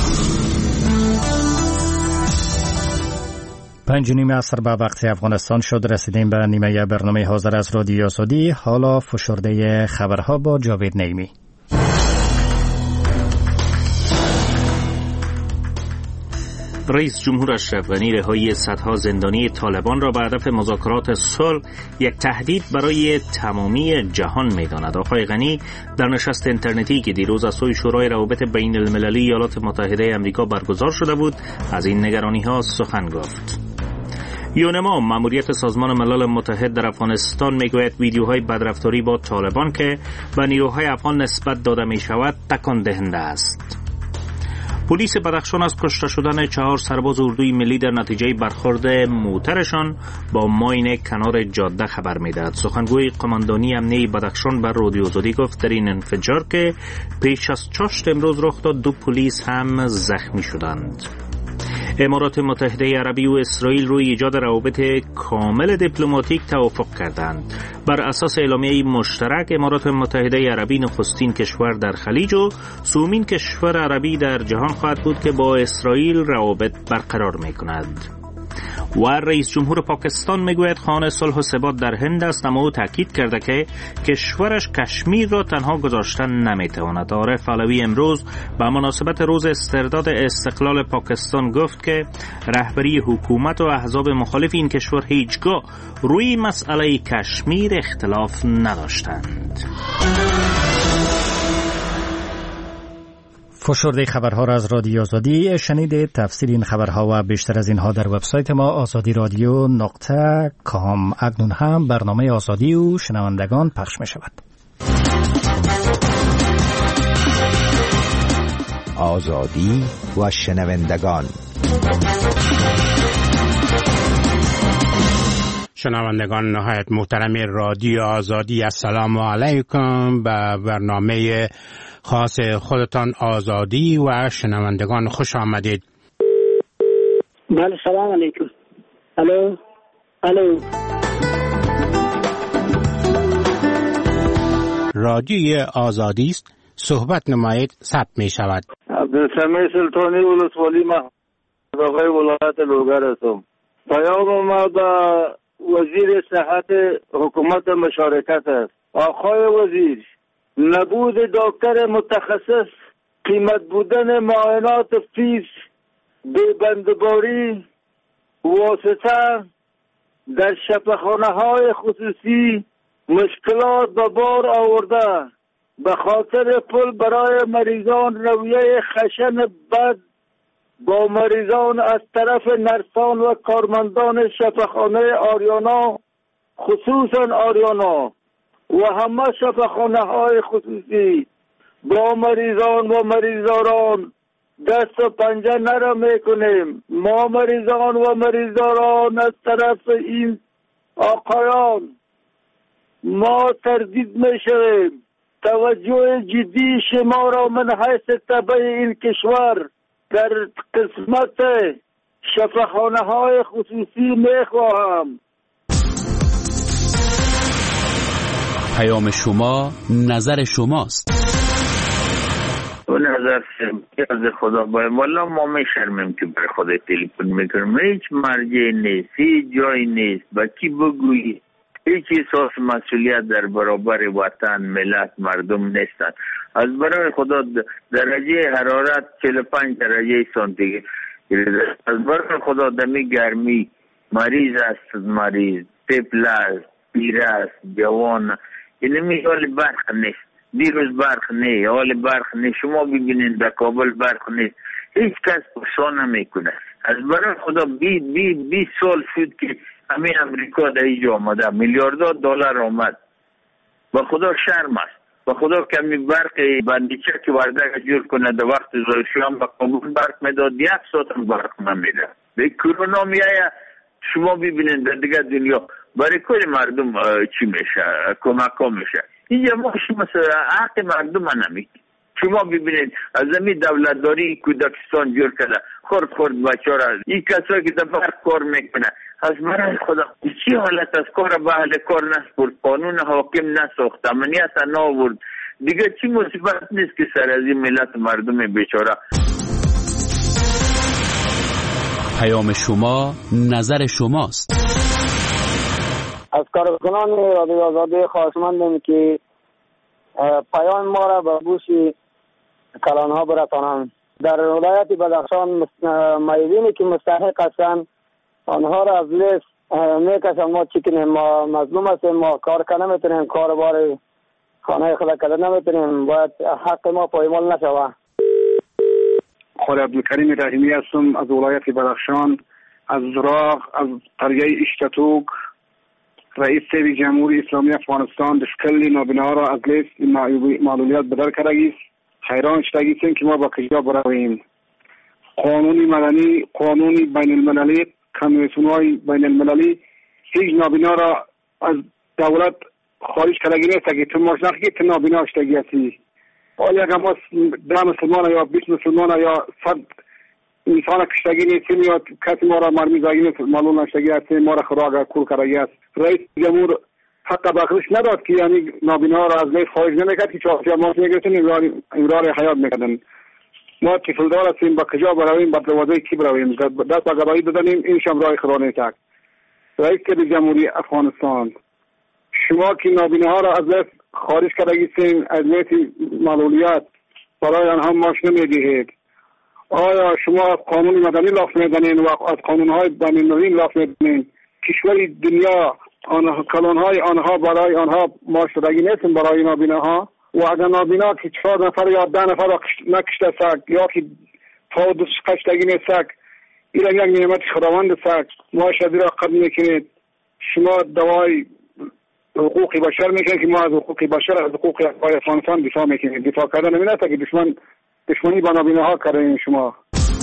پنج نیمه عصر به وقت افغانستان شد. رسیدیم به نیمه برنامه حاضر از رادیو آزادی. حالا فشرده خبرها با جاوید نعیمی. رئیس جمهور اشرف غنی رهایی صدها زندانی طالبان را به هدف مذاکرات صلح یک تهدید برای تمامی جهان می‌داند. آقای غنی در نشست اینترنتی که دیروز از سوی شورای روابط بین المللی ایالات متحده آمریکا برگزار شده بود از این نگرانی‌ها سخن گفت. یونما ماموریت سازمان ملل متحد در افغانستان میگوید ویدیوهای بدرفتاری با طالبان که به نیروهای افغان نسبت داده می‌شود تکان دهنده است. پلیس بدخشان از کشته شدن چهار سرباز اردوی ملی در نتیجه برخورد موترشان با ماین کنار جاده خبر میدهد. سخنگوی قماندانی امنیه بدخشان بر رادیو آزادی گفت در این انفجار که پیش از چاشت امروز رخ داد دو پلیس هم زخمی شدند. امارات متحده عربی و اسرائیل روی ایجاد روابط کامل دیپلماتیک توافق کردند. بر اساس اعلامیه مشترک امارات متحده عربی نخستین کشور در خلیج و سومین کشور عربی در جهان خواهد بود که با اسرائیل روابط برقرار می‌کند. و رئیس جمهور پاکستان میگوید خواهان صلح و ثبات در هند است، اما او تاکید کرده که کشورش کشمیر را تنها گذاشتن نمیتواند. عارف علوی امروز به مناسبت روز استرداد استقلال پاکستان گفت که رهبری حکومت و احزاب مخالف این کشور هیچگاه روی مسئله کشمیر اختلاف نداشتند. فشرده خبرها را از رادیو آزادی شنیدید. تفسیر این خبرها و بیشتر از اینها در وبسایت ما آزادی رادیو نقطه کام. اکنون هم برنامه آزادی و شنوندگان پخش می شود. آزادی و شنوندگان. شنوندگان نهایت محترم رادیو آزادی، السلام علیکم. به برنامه خاص خودتان آزادی و شنوندگان خوش آمدید. بله سلام علیکم. الو الو. رادیو آزادی است، صحبت نمایید، ثبت می شود. عبدالسمیع سلطانی ولسوالی آقای ولایت لوگر هستم. پیام ما به وزیر صحت حکومت مشارکت است. آقای وزیر، نبود دکتر متخصص، قیمت بودن معاینات فیس، ببندباری واسطه در شفاخانه های خصوصی مشکلات به بار آورده. به خاطر پول برای مریضان رویه خشن بد با مریضان از طرف نرسان و کارمندان شفاخانه آریانا، خصوصا آریانا و همه شفاخانه های خصوصی با مریضان و مریضداران دست و پنجه نرم میکنیم. ما مریضان و مریضداران از طرف این آقایان ما تردید میشویم. توجه جدی شما را من حیث تبع این کشور در قسمت شفاخانه های خصوصی میخواهم. پیام شما نظر شماست. و نظر از خدا باید والا ما میشرمیم که برای خدا تلفن میکنیم. هیچ مرجع نیست، هیچ جای نیست. با کی بگویی؟ هیچ احساس مسئولیت در برابر وطن، ملت، مردم نیستن. از برای خدا درجه حرارت چهل و پنج درجه سانتیگراد. از برای خدا دمی گرمی مریض است، مریض طفل است، پیر است، جوان. این حال برق نیست. دیروز برق نیست، حال برق نیست. شما ببینید در کابل برق نیست. هیچ کس پرسان نمیکنه. از برای خدا بی بی بی سال شد که همین امریکا در اینجا آمده، میلیاردها دلار آمد. با خدا شرم است. با خدا کمی برق بندیچه که وردک جور کنه در وقت زایشیان با کابل برق میداد، یک ساعت هم برق نمیده. به کرونا میایه، شما ببینید در دیگه دنیا برای کل مردم چی میشه، کمک ها میشه. اینجا ما شما حق مردم نمید. شما ببینید از زمین دولتداری کودکستان جور کرده، خورد خورد بچه را، این کسایی که در برق کار میکنه، از برای خدا چی حالت از کار به اهل کار نسپرد، قانون حاکم نساخت، امنیت ناورد، دیگه چی مصیبت نیست که سر از این ملت مردم بیچاره. پیام شما نظر شماست. از کارکنان رادیو آزادی خواهشمندم که پیام ما را به گوش کلانها برسانند. در ولایت بدخشان مایدینی که مستحق هستند آنها را از لیست میکشن. ما چی کنیم؟ ما مظلوم هستیم، ما کار کنه نمیتونیم، کار بار خانه خدا کده نمیتونیم، باید حق ما پایمال نشوه. خالد عبدالکریم رحیمی هستم از ولایت بدخشان، از زراق، از قریه اشتتوک. رئیس جمهوری اسلامی افغانستان دشکل نابینا را از لیست معلولیت بدر کرده. حیران شدگیستیم که ما با کجا برویم. قانون مدنی، قانون بین المللی، کنوانسیون‌های بین المللی هیچ نابینا را از دولت خارج کرده نیست که تو ماشناخی که تو نابینا شدگی هستی. ولی اگر ما ده مسلمان یا بیست مسلمان یا صد انسان کشتگی نیستیم یا کسی ما را مرمی زاگی نیست معلوم نشدگی هستیم، ما را خدا کول کرده است. رئیس جمهور حق بخشش نداد که یعنی نابینا را از لیست خارج نمیکرد که چهارشنبه ماش میگرفتن امرار حیات میکردن. ما طفلدار هستیم، با کجا برویم؟ با دروازه کی برویم؟ دست با گواهی بدنیم، این شم راه خدا نیست. رئیس جمهوری افغانستان، شما که نابیناها را از لیست خارج کرده هستین، از لیست معلولیت برای آنها ماش نمیدهید. آیا شما از قانون مدنی لاف میدنین و از قانونهای بین المللی لاف میدنین؟ کشوری دنیا آنها کلانهای آنها برای آنها ماشدگی نیستن برای نابیناها. و اگر نابینا که چهار نفر یا ده نفر را نکشته سک یا که تا دوست کشتگی نیست، این یک نعمت خداوند سک ما شدی را قبل میکنید. شما دوای حقوق بشر میکنید که ما از حقوق بشر، از حقوق افغانستان دفاع میکنید. دفاع کردن نمی نسته که دشمن دشمنی با نابیناها کردین شما.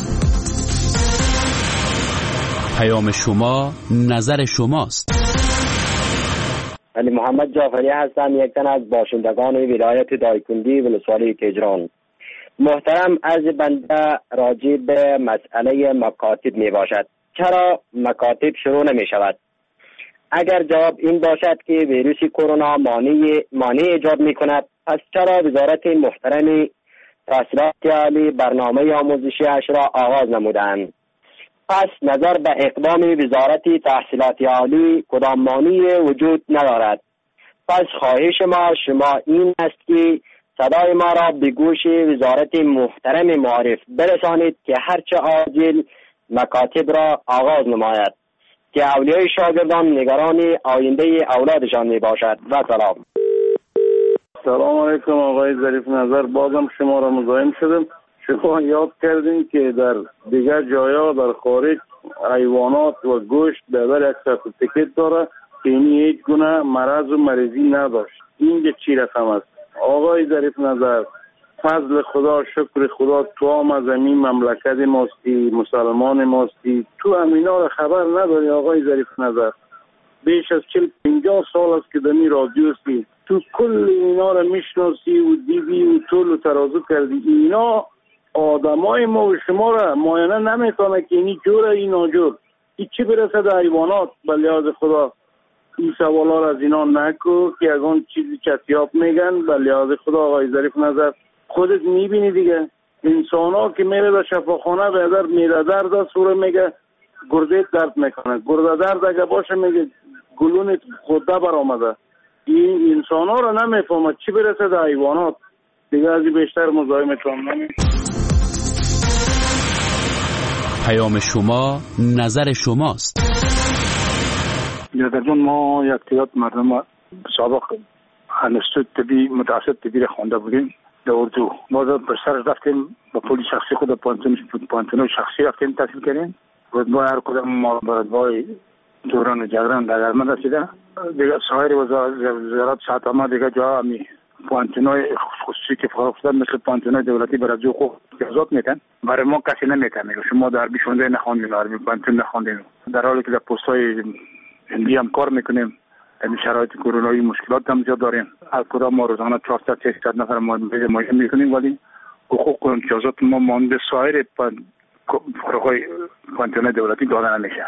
پیام شما نظر شماست. علی محمد جعفری هستم، یک تن از باشندگان ولایت دایکندی ولسوالی تهران. محترم، از بنده راجع به مسئله مکاتب می باشد. چرا مکاتب شروع نمی شود؟ اگر جواب این باشد که ویروس کرونا مانع مانع ایجاد می کند، پس چرا وزارت محترم تحصیلات عالی برنامه آموزشی اش را آغاز نمودند؟ پس نظر به اقدام وزارت تحصیلات عالی کدام مانعی وجود ندارد. پس خواهش ما شما این است که صدای ما را به گوش وزارت محترم معارف برسانید که هرچه عاجل مکاتب را آغاز نماید که اولیای شاگردان نگران آینده اولادشان می باشد. و سلام. سلام علیکم آقای ظریف نظر، بازم شما را مزاحم شدم. شما یاد کردین که در دیگر جایا در خارج حیوانات و گوشت به بر یک سرتیفیکت داره که اینی هیچ گونه مرض و مریضی نداشت. اینجا چی رقم است؟ آقای ظریف نظر، فضل خدا، شکر خدا، تو هم از این مملکت ماستی، مسلمان ماستی، تو همینا را خبر نداری آقای ظریف نظر. بیش از چل پنجاه سال است که دمی رادیو هستی، تو کل اینا را میشناسی و دیدی و طول و ترازو کردی. اینا آدمای ما و شما را معاینه نمیکنه که اینی جوره این ناجور، این چی برسه در حیوانات. به لحاظ خدا این سوالا را از اینا نکو که اگه چیزی چطیاب میگن. به لحاظ خدا آقای ظریف نظر، خودت میبینی دیگه انسان ها که میره در شفاخانه به در میره درد است و میگه گرده درد میکنه، گرده درد اگه باشه میگه گلون خوده برآمده. این انسان ها را نمیفهمد چی برسه در حیوانات. دیگه ازی بیشتر مزاحمتون نمیشه. پیام شما نظر شماست. در جون ما یک تعداد مردم سابق انستیتوت طبی متوسط طبی خوانده بودیم در اردو. ما به سر رفتیم با پول شخصی خود پانتون پانتون شخصی رفتیم تحصیل کردیم. رتبه هر کدام ما به رتبه دوران جگران دگرمند رسیده. دیگه سایر وزارت شاتما دیگه جا همی پانتونای خصوصی که فراختن مثل پانتونای دولتی برای جو خوب ازاد میتن. برای ما کسی نمیتن میگه شما در بیشونده نخوندین، در پانتون نخوندین. در حالی که در پستای هندی هم کار میکنیم، این شرایط کرونایی مشکلات هم زیاد داریم. از کدام ما روزانه چهارصد ششصد نفر ماهی میکنیم، ولی حقوق و امتیازات ما مانده سایر فروغای پانتون دولتی داده نمیشه.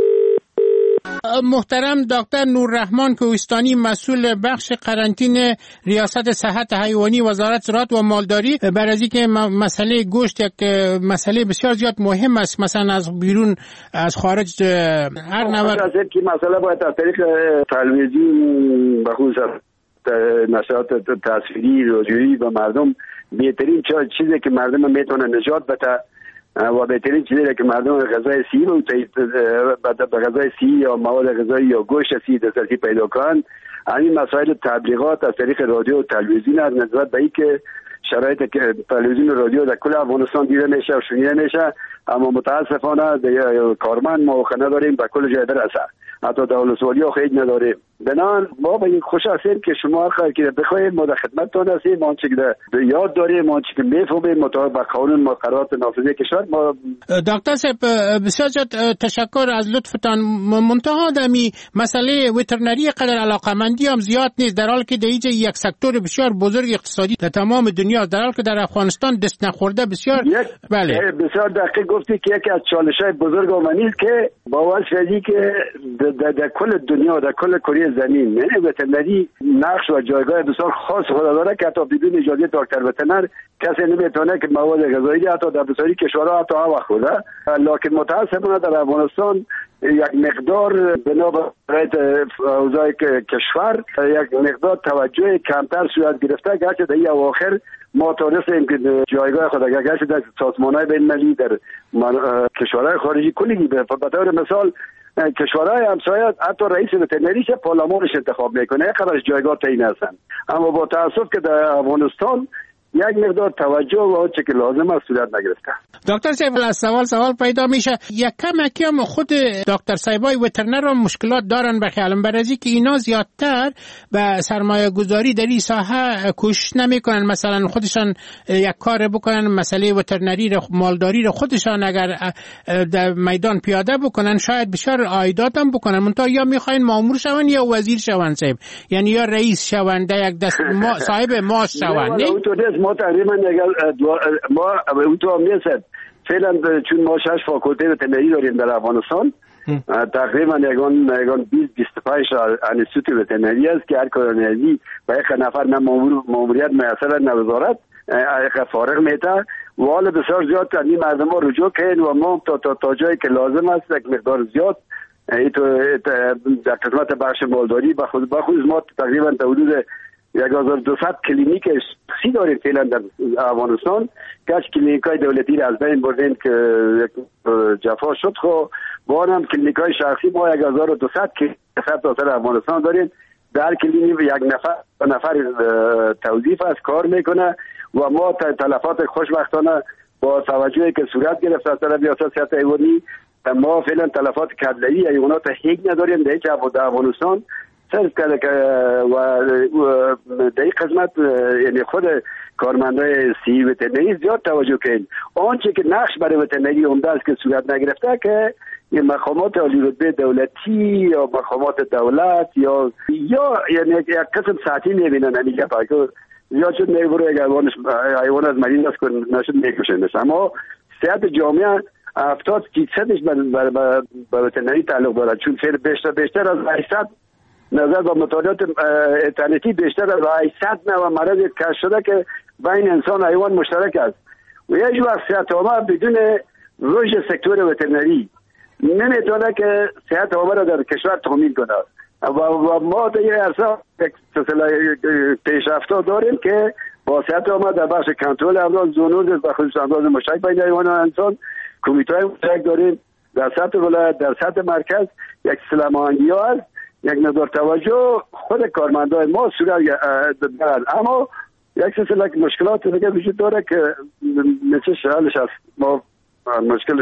محترم دکتر نوررحمان کوهستانی، مسئول بخش قرنطینه ریاست صحت حیوانی وزارت زراعت و مالداری، بر از اینکه مسئله گوشت یک مسئله بسیار زیاد مهم است، مثلا از بیرون از خارج هر نوع که مسئله باید از طریق تلویزیون بخصوص نشریات تصویری رادیویی و مردم بهترین چیزی که مردم میتونه نجات بده و بهترین چیزی که مردم غذای سی رو به غذای سی یا مواد غذایی یا گوشت سی دسترسی پیدا کنند. همین مسائل تبلیغات از طریق رادیو و تلویزیون از نسبت به اینکه شرایط که تلویزیون و رادیو در کل افغانستان دیده میشه و شنیده میشه، اما متاسفانه کارمند ما خنه داریم به کل جای برسه، حتی در ولسوالی ها خیلی نداریم. بنان ما به این خوش هستیم که شما که بخواهید ما در خدمتتان هستیم، آنچه که یاد داریم، آنچه که میفهمیم مطابق با قانون مقررات نافذه کشور. ما دکتر صاحب بسیار زیاد تشکر از لطفتان. منتها دمی مسئله وترنری قدر علاقمندی هم زیاد نیست، در حالی که در اینجا یک سکتور بسیار بزرگ اقتصادی در تمام دنیا، در حالی که در افغانستان دست نخورده بسیار. بله بسیار دقیق گفتی که یکی از چالش‌های بزرگ اومانی است که با وجه که در کل دنیا، در کل کره زمین وترنری نقش و جایگاه بسیار خاص خود داره که حتی بدون اجازه دکتر وترنر کسی نمیتونه که مواد غذایی حتی در بسیاری کشورها حتی هوا خوده. لکن متاسفانه در افغانستان یک مقدار بنابرای اوضاع کشور یک مقدار توجه کمتر صورت گرفته، گرچه در این اواخر ما تونستیم که جایگاه خود گرچه در سازمان‌های بین‌المللی در کشورهای خارجی کلی به طور مثال کشورهای همسایه حتی رئیس وترنریش پارلمانش انتخاب میکنه، یک قدرش جایگاه تعیین هستن، اما با تاسف که در افغانستان یک مقدار توجه و آنچه که لازم است صورت نگرفته. دکتر صاحب از سوال سوال پیدا میشه، یک کم کم خود دکتر صاحبای وترنر هم مشکلات دارن به خیالم، برای که اینا زیادتر به سرمایه گذاری در این ساحه کوشش نمیکنن، مثلا خودشان یک کار بکنن، مسئله وترنری رو مالداری رو خودشان اگر در میدان پیاده بکنن شاید بسیار عایدات هم بکنن، منتها یا میخواین مامور شون یا وزیر شون صاحب، یعنی یا رئیس شون، یک دست ما صاحب ماست شون. ما تقریبا ما اون تو میرسد فعلا چون ما شش فاکولته وترنری داریم در افغانستان، تقریبا یگان یگان بیست بیست و پنج انستیتوت وترنری است که هر کارنامه‌ای با یک نفر نه ماموریت میسر نه وزارت یک فارغ میته و حال بسیار زیاد کنی مردم ها رجوع کردن و ما تا تا تا جایی که لازم است یک مقدار زیاد ایتو در خدمت بخش مالداری با خود با خود ما تقریبا تا حدود یک هزار و دویست کلینیک سی داریم فعلا در افغانستان، که کلینیکای دولتی را از بین بردیم که جفا شد، خب با هم کلینیکای شخصی ما یک هزار و دویست کلینیک در افغانستان داریم. در کلینیک یک نفر نفر توظیف است کار میکنه و ما تلفات خوشبختانه با توجهی که صورت گرفت از طرف ریاست صحت حیوانی ما فعلا تلفات کدله‌ای حیوانات هیچ نداریم در افغانستان. صرف کرده که و در این قسمت یعنی خود کارمندای سی وترنری زیاد توجه کردن. آنچه که نقش برای وترنری عمده است که صورت نگرفته که این مقامات عالی رتبه دولتی یا مقامات دولت یا یا یعنی یک قسم ساعتی میبینن همیشه پاکو یا شد میبره اگر حیوان از مریض است که نشد میکشنش، اما صحت جامعه هفتاد فیصدش به وترنری تعلق دارد، چون بیشتر بیشتر از هشتصد نظر با مطالعات اینترنتی بیشتر از هشتصد نوع مرض کشف شده که بین انسان و حیوان مشترک است و یک وقت صحت عامه بدون رشد سکتور وترنری نمیتونه که صحت عامه را در کشور تامین کنه و, و ما در این عرصه یک سلسله پیشرفت‌ها داریم که با صحت عامه در بخش کنترل امراض زونوز و خصوص امراض مشترک بین حیوان و انسان کمیته‌های مشترک داریم در سطح ولایت، در سطح مرکز یک سلسله ماهنگی‌ها هست، یک نظر توجه خود کارمندای ما صورت دارد، اما یک سلسله مشکلات دیگه وجود داره که مثل حالش است ما مشکلش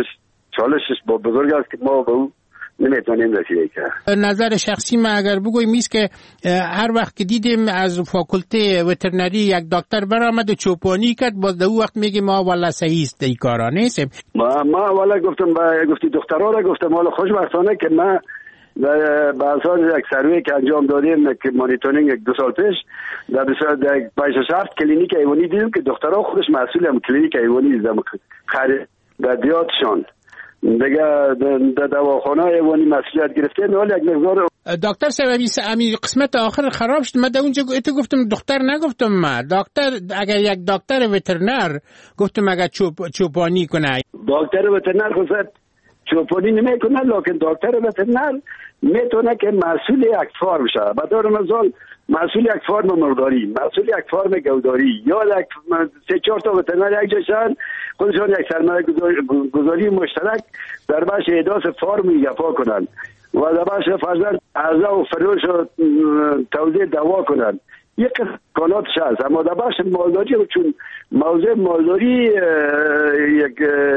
چالشش با بزرگ است که ما به او نمیتونیم رسیده کرد. نظر شخصی ما اگر بگویم میست که هر وقت که دیدیم از فاکولته وترنری یک دکتر برآمد و چوپانی کرد، باز در وقت میگیم ما والا صحیح است این کارا نیست. ما ما والا گفتم با گفتی دخترها را گفتم حالا خوشبختانه که ما به اساس یک سروی که انجام دادیم که مانیتورینگ یک دو سال پیش در در پنج هفت کلینیک حیوانی دیدیم که دخترها خودش مسئول هم کلینیک حیوانی دیدم خرید در دیاتشان دیگه در دواخانه حیوانی مسئولیت گرفته. نه یک مقدار دکتر سببی امی قسمت آخر خراب شد. من در اونجا ات گفتم دختر نگفتم ما دکتر، اگر یک دکتر وترنر گفتم اگر چوب چوپانی کنه دکتر وترنر خود چوپانی نمیکنه، لکن دکتر وترنر میتونه که مسئول یک فارم شه. به طور مثال مسئول یک فارم مرغداری، مسئول یک فارم گوداری یا یک سه چهار تا وترنر یک جاشن خودشان یک سرمایه گذاری مشترک در بخش احداث فارم یفا کنن و در بخش فرزن اعضا و فروش و توزیع دوا کنن. یک کاناتش هست، اما در بخش مالداری چون موضوع مالداری یک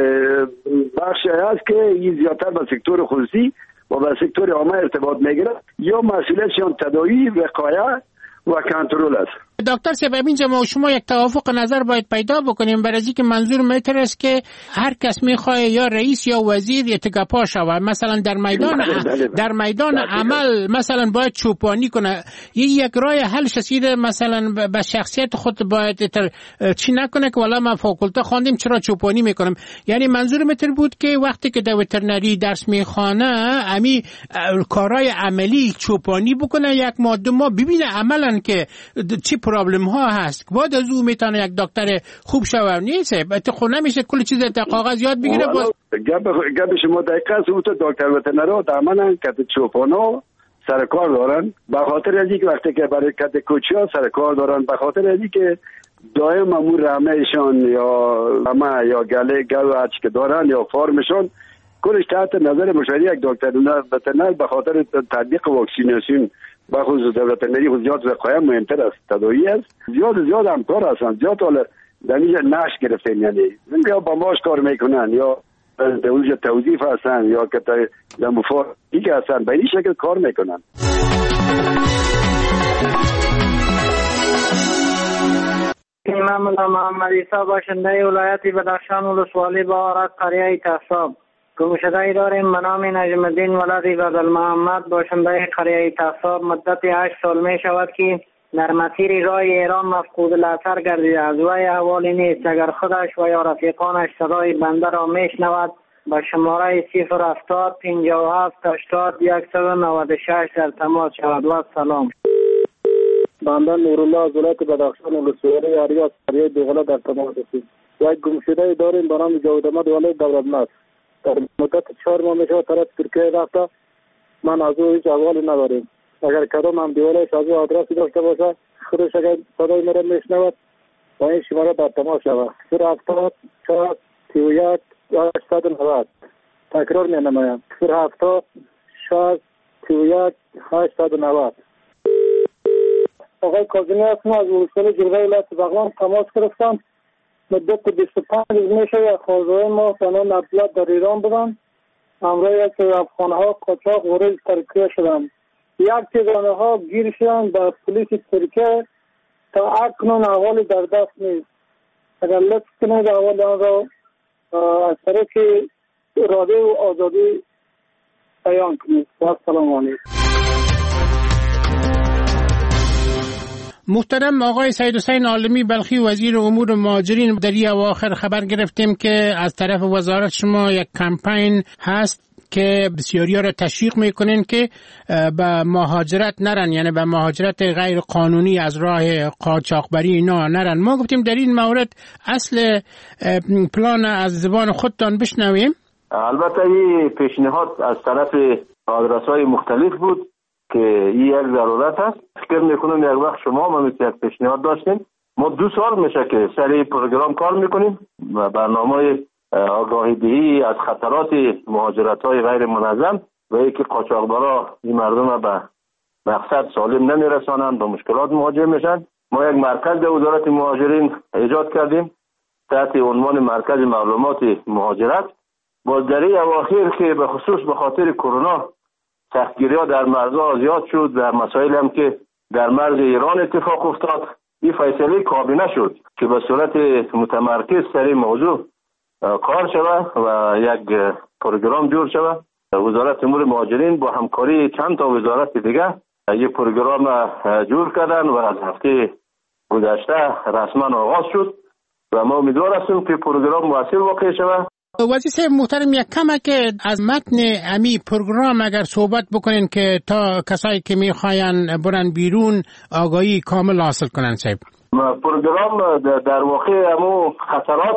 بخش هست که این زیادتر به سکتور خصوصی و به سکتور عامه ارتباط میگیره یا مسئولیتشان تداوی، وقایه و کنترل است. دکتر سبب اینجا ما شما یک توافق نظر باید پیدا بکنیم، برای اینکه منظور میتر است که هر کس میخواد یا رئیس یا وزیر اتکاپا شود، مثلا در میدان در میدان عمل مثلا باید چوپانی کنه. یک راه حل شسیده مثلا به شخصیت خود باید چی نکنه که والا ما فاکولته خواندیم چرا چوپانی میکنم. یعنی منظور میتر بود که وقتی که در وترنری درس میخوانه امی کارهای عملی چوپانی بکنه یک ماه دو ماه ببینه عملا که چی پرابلم ها هست، بعد از او میتونه یک دکتر خوب شود. نیست اتخو نمیشه کل چیز در کاغذ یاد بگیره. باز گپ شما دقیقه است. او تو دکتر وترنرها دامنن که چوپانا سر کار دارن به خاطر از اینکه وقتی که برای کد کوچیا سر کار دارن به خاطر از اینکه دائم امور رمهشان یا رمه یا گله گل که دارن یا فارمشان کلش تحت نظر مشاوره یک دکتر وترنر به خاطر تطبیق واکسیناسیون با خصوص وترنری خود زیاد وقایع مهمتر است، تداوی است. زیاد زیاد هم کار هستند، زیاد حالا در اینجا نش گرفتن، یعنی یا با ماش کار میکنن یا در اونجا توظیف هستن یا که در مفاهمی هستن، به این شکل کار میکنن. من مولا محمد عیسی باشنده ولایت بدخشان ولسوالی بهارت قریه تصاب گمشده داریم. به نام نجم الدین ولد عبدالمحمد باشنده قریه تصاب مدت هشت سال می شود که در مسیر راه ایران مفقود الاثر گردیده. از وی حوالی نیست. اگر خودش و یا رفیقانش صدای بنده را میشنود با شماره صفر هفتاد پنجاه و هفت هشتاد صد و نود و شش در تماس شود. و سلام. بنده نورالله از ولایت بدخشان ولسوالی اریاس قریه دوغله در تماس هستیم. یک گمشده داریم به نام جاوید احمد ولایت دولتمند. در مدت چهار ماه میشه طرف ترکیه رفته، من از او هیچ احوالی نداریم. اگر کدام هم دیوالش از او آدرسی داشته باشه خودش اگر صدای مرا میشنود با این شماره در تماس شود. صفر هفتاد چهار سی و یک هشتصد و نود. تکرار می نمایم صفر هفتاد شش سی و یک هشتصد و نود. آقای کاظمی هستم از ولسوالی جلگه ولایت بغلان تماس گرفتم. مدت بیست و پنج روز میشه یک خانواده ما به نام عبدالله در ایران بودن، همراه یک افغانه ها قاچاق وارد ترکیه شدن. یک تیزانه ها گیر شدن به پلیس ترکیه تا اکنون احوالی در دست نیست. اگر لطف کنید احوال آن را از طریق رادیو و آزادی بیان کنید. السلام علیکم. محترم آقای سید حسین عالمی بلخی وزیر امور مهاجرین، در این اواخر خبر گرفتیم که از طرف وزارت شما یک کمپین هست که بسیاری ها را تشویق میکنین که به مهاجرت نرن، یعنی به مهاجرت غیر قانونی از راه قاچاقبری اینا نرن. ما گفتیم در این مورد اصل پلان از زبان خودتان بشنویم. البته این پیشنهاد از طرف آدرس‌های مختلف بود که این یک ضرورت است. فکر میکنم یک وقت شما ما مثل یک پیشنهاد داشتیم. ما دو سال میشه که سر این پروگرام کار میکنیم و برنامه آگاهی دهی از خطرات مهاجرت های غیر منظم و اینکه قاچاقبرا این مردم به مقصد سالم نمیرسانند و مشکلات مواجه میشن. ما یک مرکز در وزارت مهاجرین ایجاد کردیم تحت عنوان مرکز معلومات مهاجرت باز در این اواخر که به خصوص به خاطر کرونا سختگیری ها در مرزها زیاد شد، در مسائل هم که در مرز ایران اتفاق افتاد، این فیصله کابینه شد که به صورت متمرکز سر این موضوع کار شود و یک پروگرام جور شود. وزارت امور مهاجرین با همکاری چند تا وزارت دیگه یک پروگرام جور کردن و از هفته گذشته رسما آغاز شد و ما امیدوار هستیم که پروگرام مؤثر واقع شود. وزیر محترم یک کمه که از متن امی پروگرام اگر صحبت بکنین که تا کسایی که میخواین برن بیرون آگاهی کامل حاصل کنن صاحب. پروگرام در واقع همو خطرات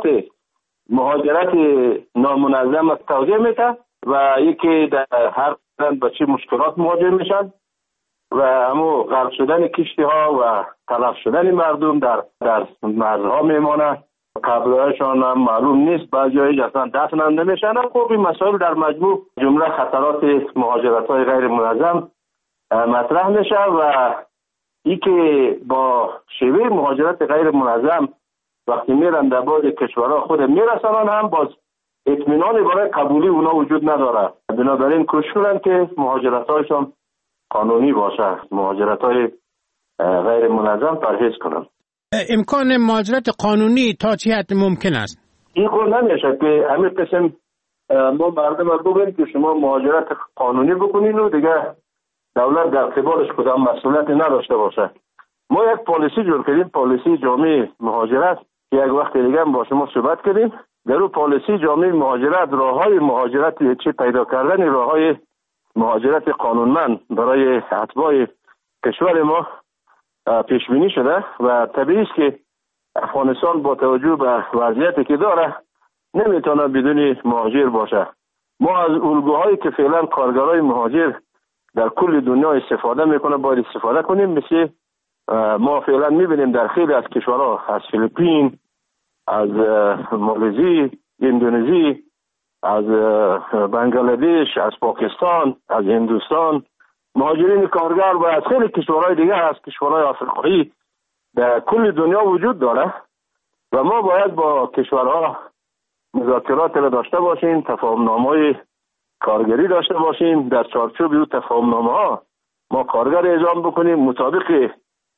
مهاجرت نامنظم توضیح میده و یکی در هر قدم به چه مشکلات مواجه میشن و همو غرق شدن کشتی ها و تلف شدن مردم در در مرزها میمانه، قبرهایشان هم معلوم نیست، بعضی اصلا دفن هم نمیشن. خب این مسائل در مجموع جمله خطرات مهاجرت های غیر منظم مطرح میشه و ای که با شیوه مهاجرت غیر منظم وقتی میرن در بعض کشورها خود میرسنن هم باز اطمینانی برای قبولی اونا وجود نداره. بنابراین کوشش کنن که مهاجرت هایشان قانونی باشه، مهاجرت های غیر منظم پرهیز کنن. امکان مهاجرت قانونی تا چه حد ممکن است؟ این خود نمیشه که همین قسم ما مردم رو بگیم که شما مهاجرت قانونی بکنین و دیگه دولت در قبالش کدام مسئولیتی نداشته باشه. ما یک پالیسی جور کردیم، پالیسی جامع مهاجرت که یک وقت دیگه با شما صحبت کردیم. در اون پالیسی جامع مهاجرت راههای مهاجرت چه پیدا کردن راههای مهاجرت قانونمند برای اتباع کشور ما پیش بینی شده و طبیعی است که افغانستان با توجه به وضعیتی که داره نمیتونه بدون مهاجر باشه. ما از الگوهایی که فعلا کارگرای مهاجر در کل دنیا استفاده میکنه باید استفاده کنیم. مثل ما فعلا میبینیم در خیلی از کشورها، از فیلیپین، از مالزی، اندونزی، از بنگلادش، از پاکستان، از هندوستان، مهاجرین کارگر و از خیلی کشورهای دیگه، از کشورهای آفریقایی در کل دنیا وجود داره و ما باید با کشورها مذاکرات را داشته باشیم، تفاهم‌نامه‌های کارگری داشته باشیم. در چارچوب این تفاهم‌نامه‌ها ما کارگر اعزام بکنیم مطابق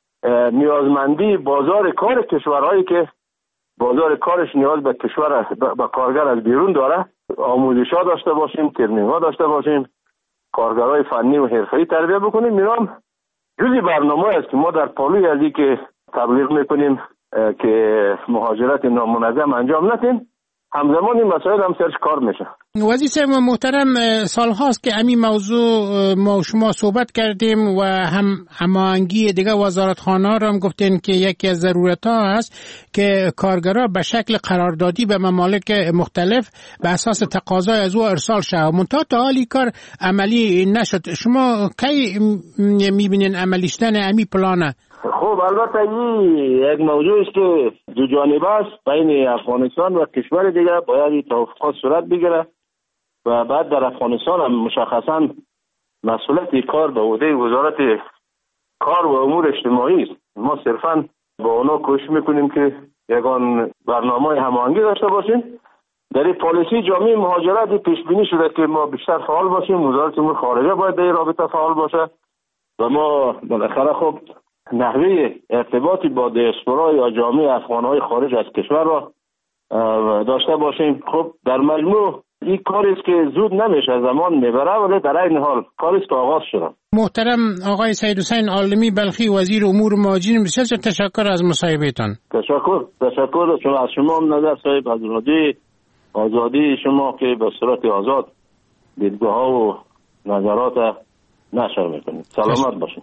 نیازمندی بازار کار کشورهایی که بازار کارش نیاز به کشور به کارگر از بیرون داره، آموزش‌ها داشته باشیم، ترنینگ‌ها داشته باشیم، کارگرای فنی و حرفه‌ای تربیت بکنیم. اینام جزئی برنامه است که ما در پالوی از این که تبلیغ میکنیم که مهاجرت نامنظم انجام ندیم، همزمان این مسائل هم سرش کار میشه. وزیر محترم، سال هاست که امی موضوع ما شما صحبت کردیم و هم هماهنگی دیگه وزارتخانه‌ها را هم گفتین که یکی از ضرورت‌ها هست که کارگرها به شکل قراردادی به ممالک مختلف به اساس تقاضای از او ارسال شود. منتها تا حالی کار عملی نشد. شما کی میبینین عملی شدن امی پلانه؟ خب البته این یک موضوع است که دو جانبه است، بین افغانستان و کشور دیگه باید توافقات صورت بگیره و بعد در افغانستان هم مشخصا مسئولیت کار به عهده وزارت کار و امور اجتماعی است. ما صرفا با اونا کوشش میکنیم که یگان برنامه هماهنگی داشته باشیم. در این پالیسی جامع مهاجرت پیش بینی شده که ما بیشتر فعال باشیم، وزارت امور خارجه باید در این رابطه فعال باشه و ما بالاخره خب نحوه ارتباطی با دیاسپورا یا جامعه افغان‌های خارج از کشور را داشته باشیم. خب در مجموع این کاری است که زود نمیشه، زمان میبره، ولی در این حال کاری است که آغاز شده. محترم آقای سید حسین عالمی بلخی، وزیر امور مهاجرین، بسیار تشکر از مصاحبهتان. تشکر تشکر شما از شما هم نظر صاحب از رادیو آزادی شما که به صورت آزاد دیدگاه‌ها و نظرات نشر میکنید. سلامت باشید.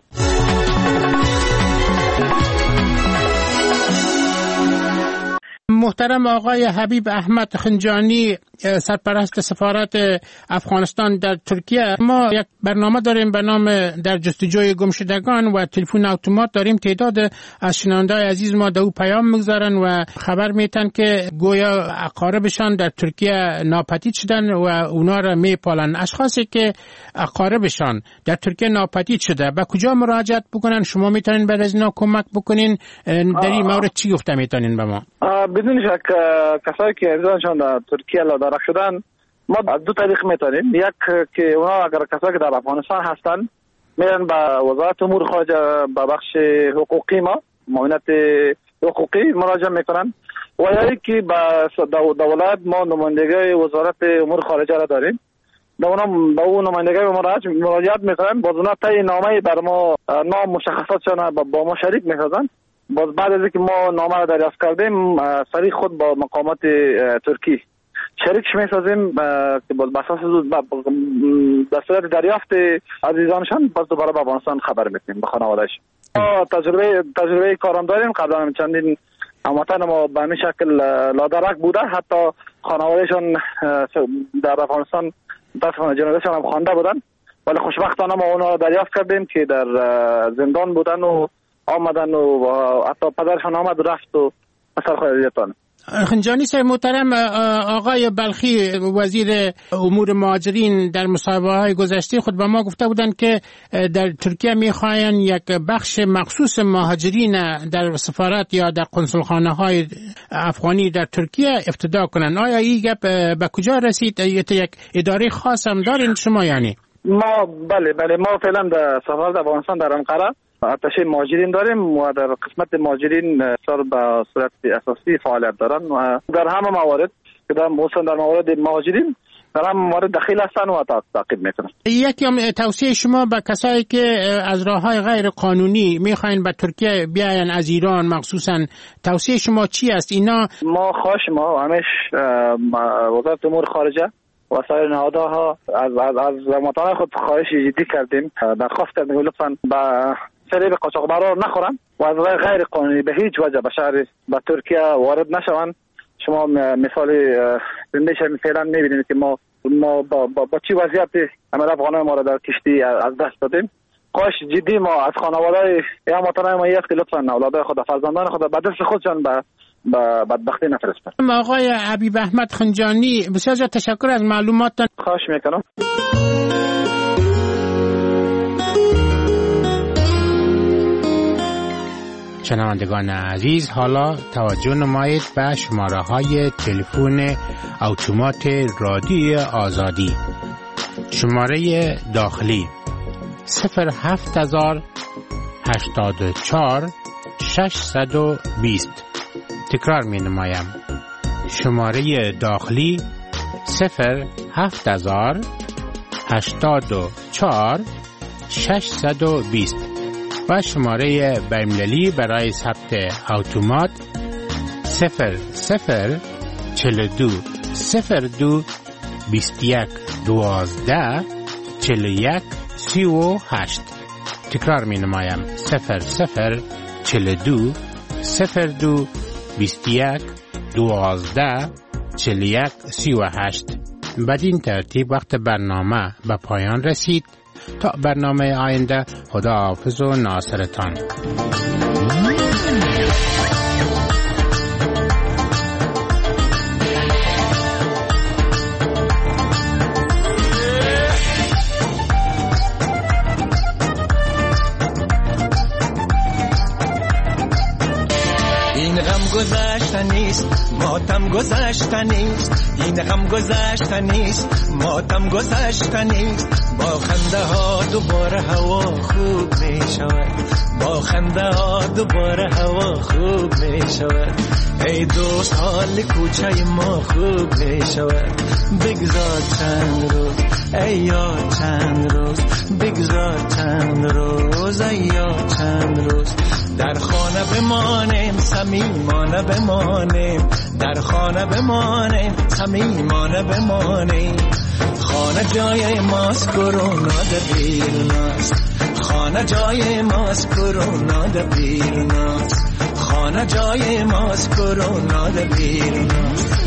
محترم آقای حبیب احمد خنجانی، سرپرست سفارت افغانستان در ترکیه، ما یک برنامه داریم به نام در جستجوی گمشدگان و تلفن اتومات داریم. تعداد از شنونده‌های عزیز ما در او پیام میگذارن و خبر میتن که گویا اقاربشان در ترکیه ناپدید شدن و اونا را میپالن. اشخاصی که اقاربشان در ترکیه ناپدید شده به کجا مراجعت بکنن؟ شما میتونین بعد از اینا کمک بکنین؟ در این مورد چی گفته میتونین به ما؟ بدون شک کسایی که ارزانشان در ترکیه لادرک شدن ما از دو طریق میتونیم، یک که اونا اگر کسایی که در افغانستان هستن میرن به وزارت امور خارجه به بخش حقوقی ما معاونت حقوقی مراجعه میکنن، و یا که به دولت ما نمایندگی وزارت امور خارجه را داریم، به اون به اون نمایندگی مراجعت میکنن، باز اونا تای نامه بر ما نام مشخصاتشان با ما شریک میسازن. باز بعد از اینکه ما نامه را دریافت کردیم سریع خود با مقامات ترکی شریکش میسازیم که باز بر اساس در صورت دریافت عزیزانشان باز دوباره به افغانستان خبر میدیم به خانواده‌اش. تجربه تجربه کارم داریم، قبلا چندین هموطن ما به همین شکل لادرک بوده، حتی خانوادهشان در افغانستان متاسفانه جنازه‌شان هم خوانده بودن، ولی خوشبختانه ما اونا را دریافت کردیم که در زندان بودن و آمدن و حتی پدرشان آمد و رفت و اثر خیلیتان. خنجانی صاحب محترم، آقای بلخی وزیر امور مهاجرین در مصاحبه‌های گذشته خود به ما گفته بودند که در ترکیه می‌خواهند یک بخش مخصوص مهاجرین در سفارت یا در قنصلخانه‌های افغانی در ترکیه افتتاح کنند. آیا این گپ به کجا رسید؟ یک اداره خاص هم دارین شما یعنی؟ ما بله بله ما فعلا در سفارت افغانستان در انقره اتشه مهاجرین داریم و در قسمت مهاجرین سر به صورت اساسی فعالیت دارن و در همه موارد که در مثلا در موارد مهاجرین در همه موارد دخیل هستن و تعقیب میکنن. یکی هم توصیه شما به کسایی که از راههای غیر قانونی میخواین به ترکیه بیاین از ایران مخصوصا، توصیه شما چی است؟ اینا ما خواهش ما همیش وزارت امور خارجه و سایر نهادها از از از مطالعه خود خواهش جدی کردیم، درخواست کردیم لطفاً با سری به قاچاقبرا نخورن و از راه غیر قانونی به هیچ وجه به شهر به ترکیه وارد نشوند. شما مثال زندهش فعلا میبینید که ما ما با, با, با چی وضعیت عمل افغانای ما را در کشتی از دست دادیم. خواهش جدی ما از خانواده یا مطالعه ما است که لطفاً اولادای خود فرزندان خود به دست خودشان به با بدبختی نفرستن. آقای حبیب احمد خنجانی بسیار زیاد تشکر از معلوماتتان. خواهش میکنم. شنوندگان عزیز، حالا توجه نمایید به شماره های تلفن اتومات رادیو آزادی. شماره داخلی صفر هفت هزار هشتاد و چهار ششصد و بیست. تکرار می نمایم. شماره داخلی صفر هفت هزار هشتاد و چهار ششصد و بیست و شماره بین‌المللی برای ثبت اتومات صفر صفر چهل و دو صفر دو بیست و یک دوازده چهل و یک سی و هشت. تکرار می نمایم. صفر صفر چهل و دو صفر دو بیست و یک دوازده چهل و یک سی و هشت. بدین ترتیب وقت برنامه به پایان رسید. تا برنامه آینده، خدا حافظ و ناصرتان. این غم گذشته نیست، ماتم گذشته نیست. این غم گذشته نیست، ماتم گذشته نیست. با خنده ها دوباره هوا خوب می شود. با خنده ها دوباره هوا خوب می شود. ای دوست حال کوچه ما خوب می شود. بگذار چند روز ای یار چند روز، بگذار چند روز ای یار چند روز. در خانه بمانیم صمیمانه بمانیم، در خانه بمانیم صمیمانه بمانیم. خانه جای ماست، کرونا دبیرناست. خانه جای ماست، کرونا دبیرناست. خانه جای ماست، کرونا دبیرناست.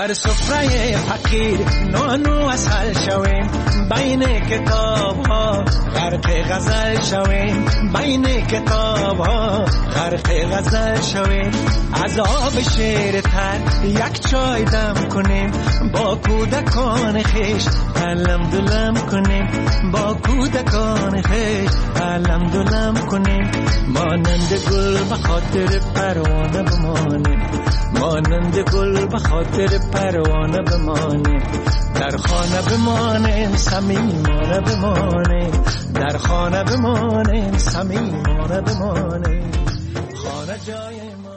بر سفره فقیر نانو اصل شویم، بین کتاب ها غرق غزل شویم، بین کتاب ها غرق غزل شویم. از آب شیر تر یک چای دم کنیم، با کودکان خیش علم دلم کنیم، با کودکان خیش علم دلم کنیم. مانند گل به خاطر پروانه بمانیم، مانند گل به خاطر پروانه بمانیم. در خانه بمانیم صمیمانه بمانیم، در خانه بمانیم صمیمانه بمانیم. خانه جای ما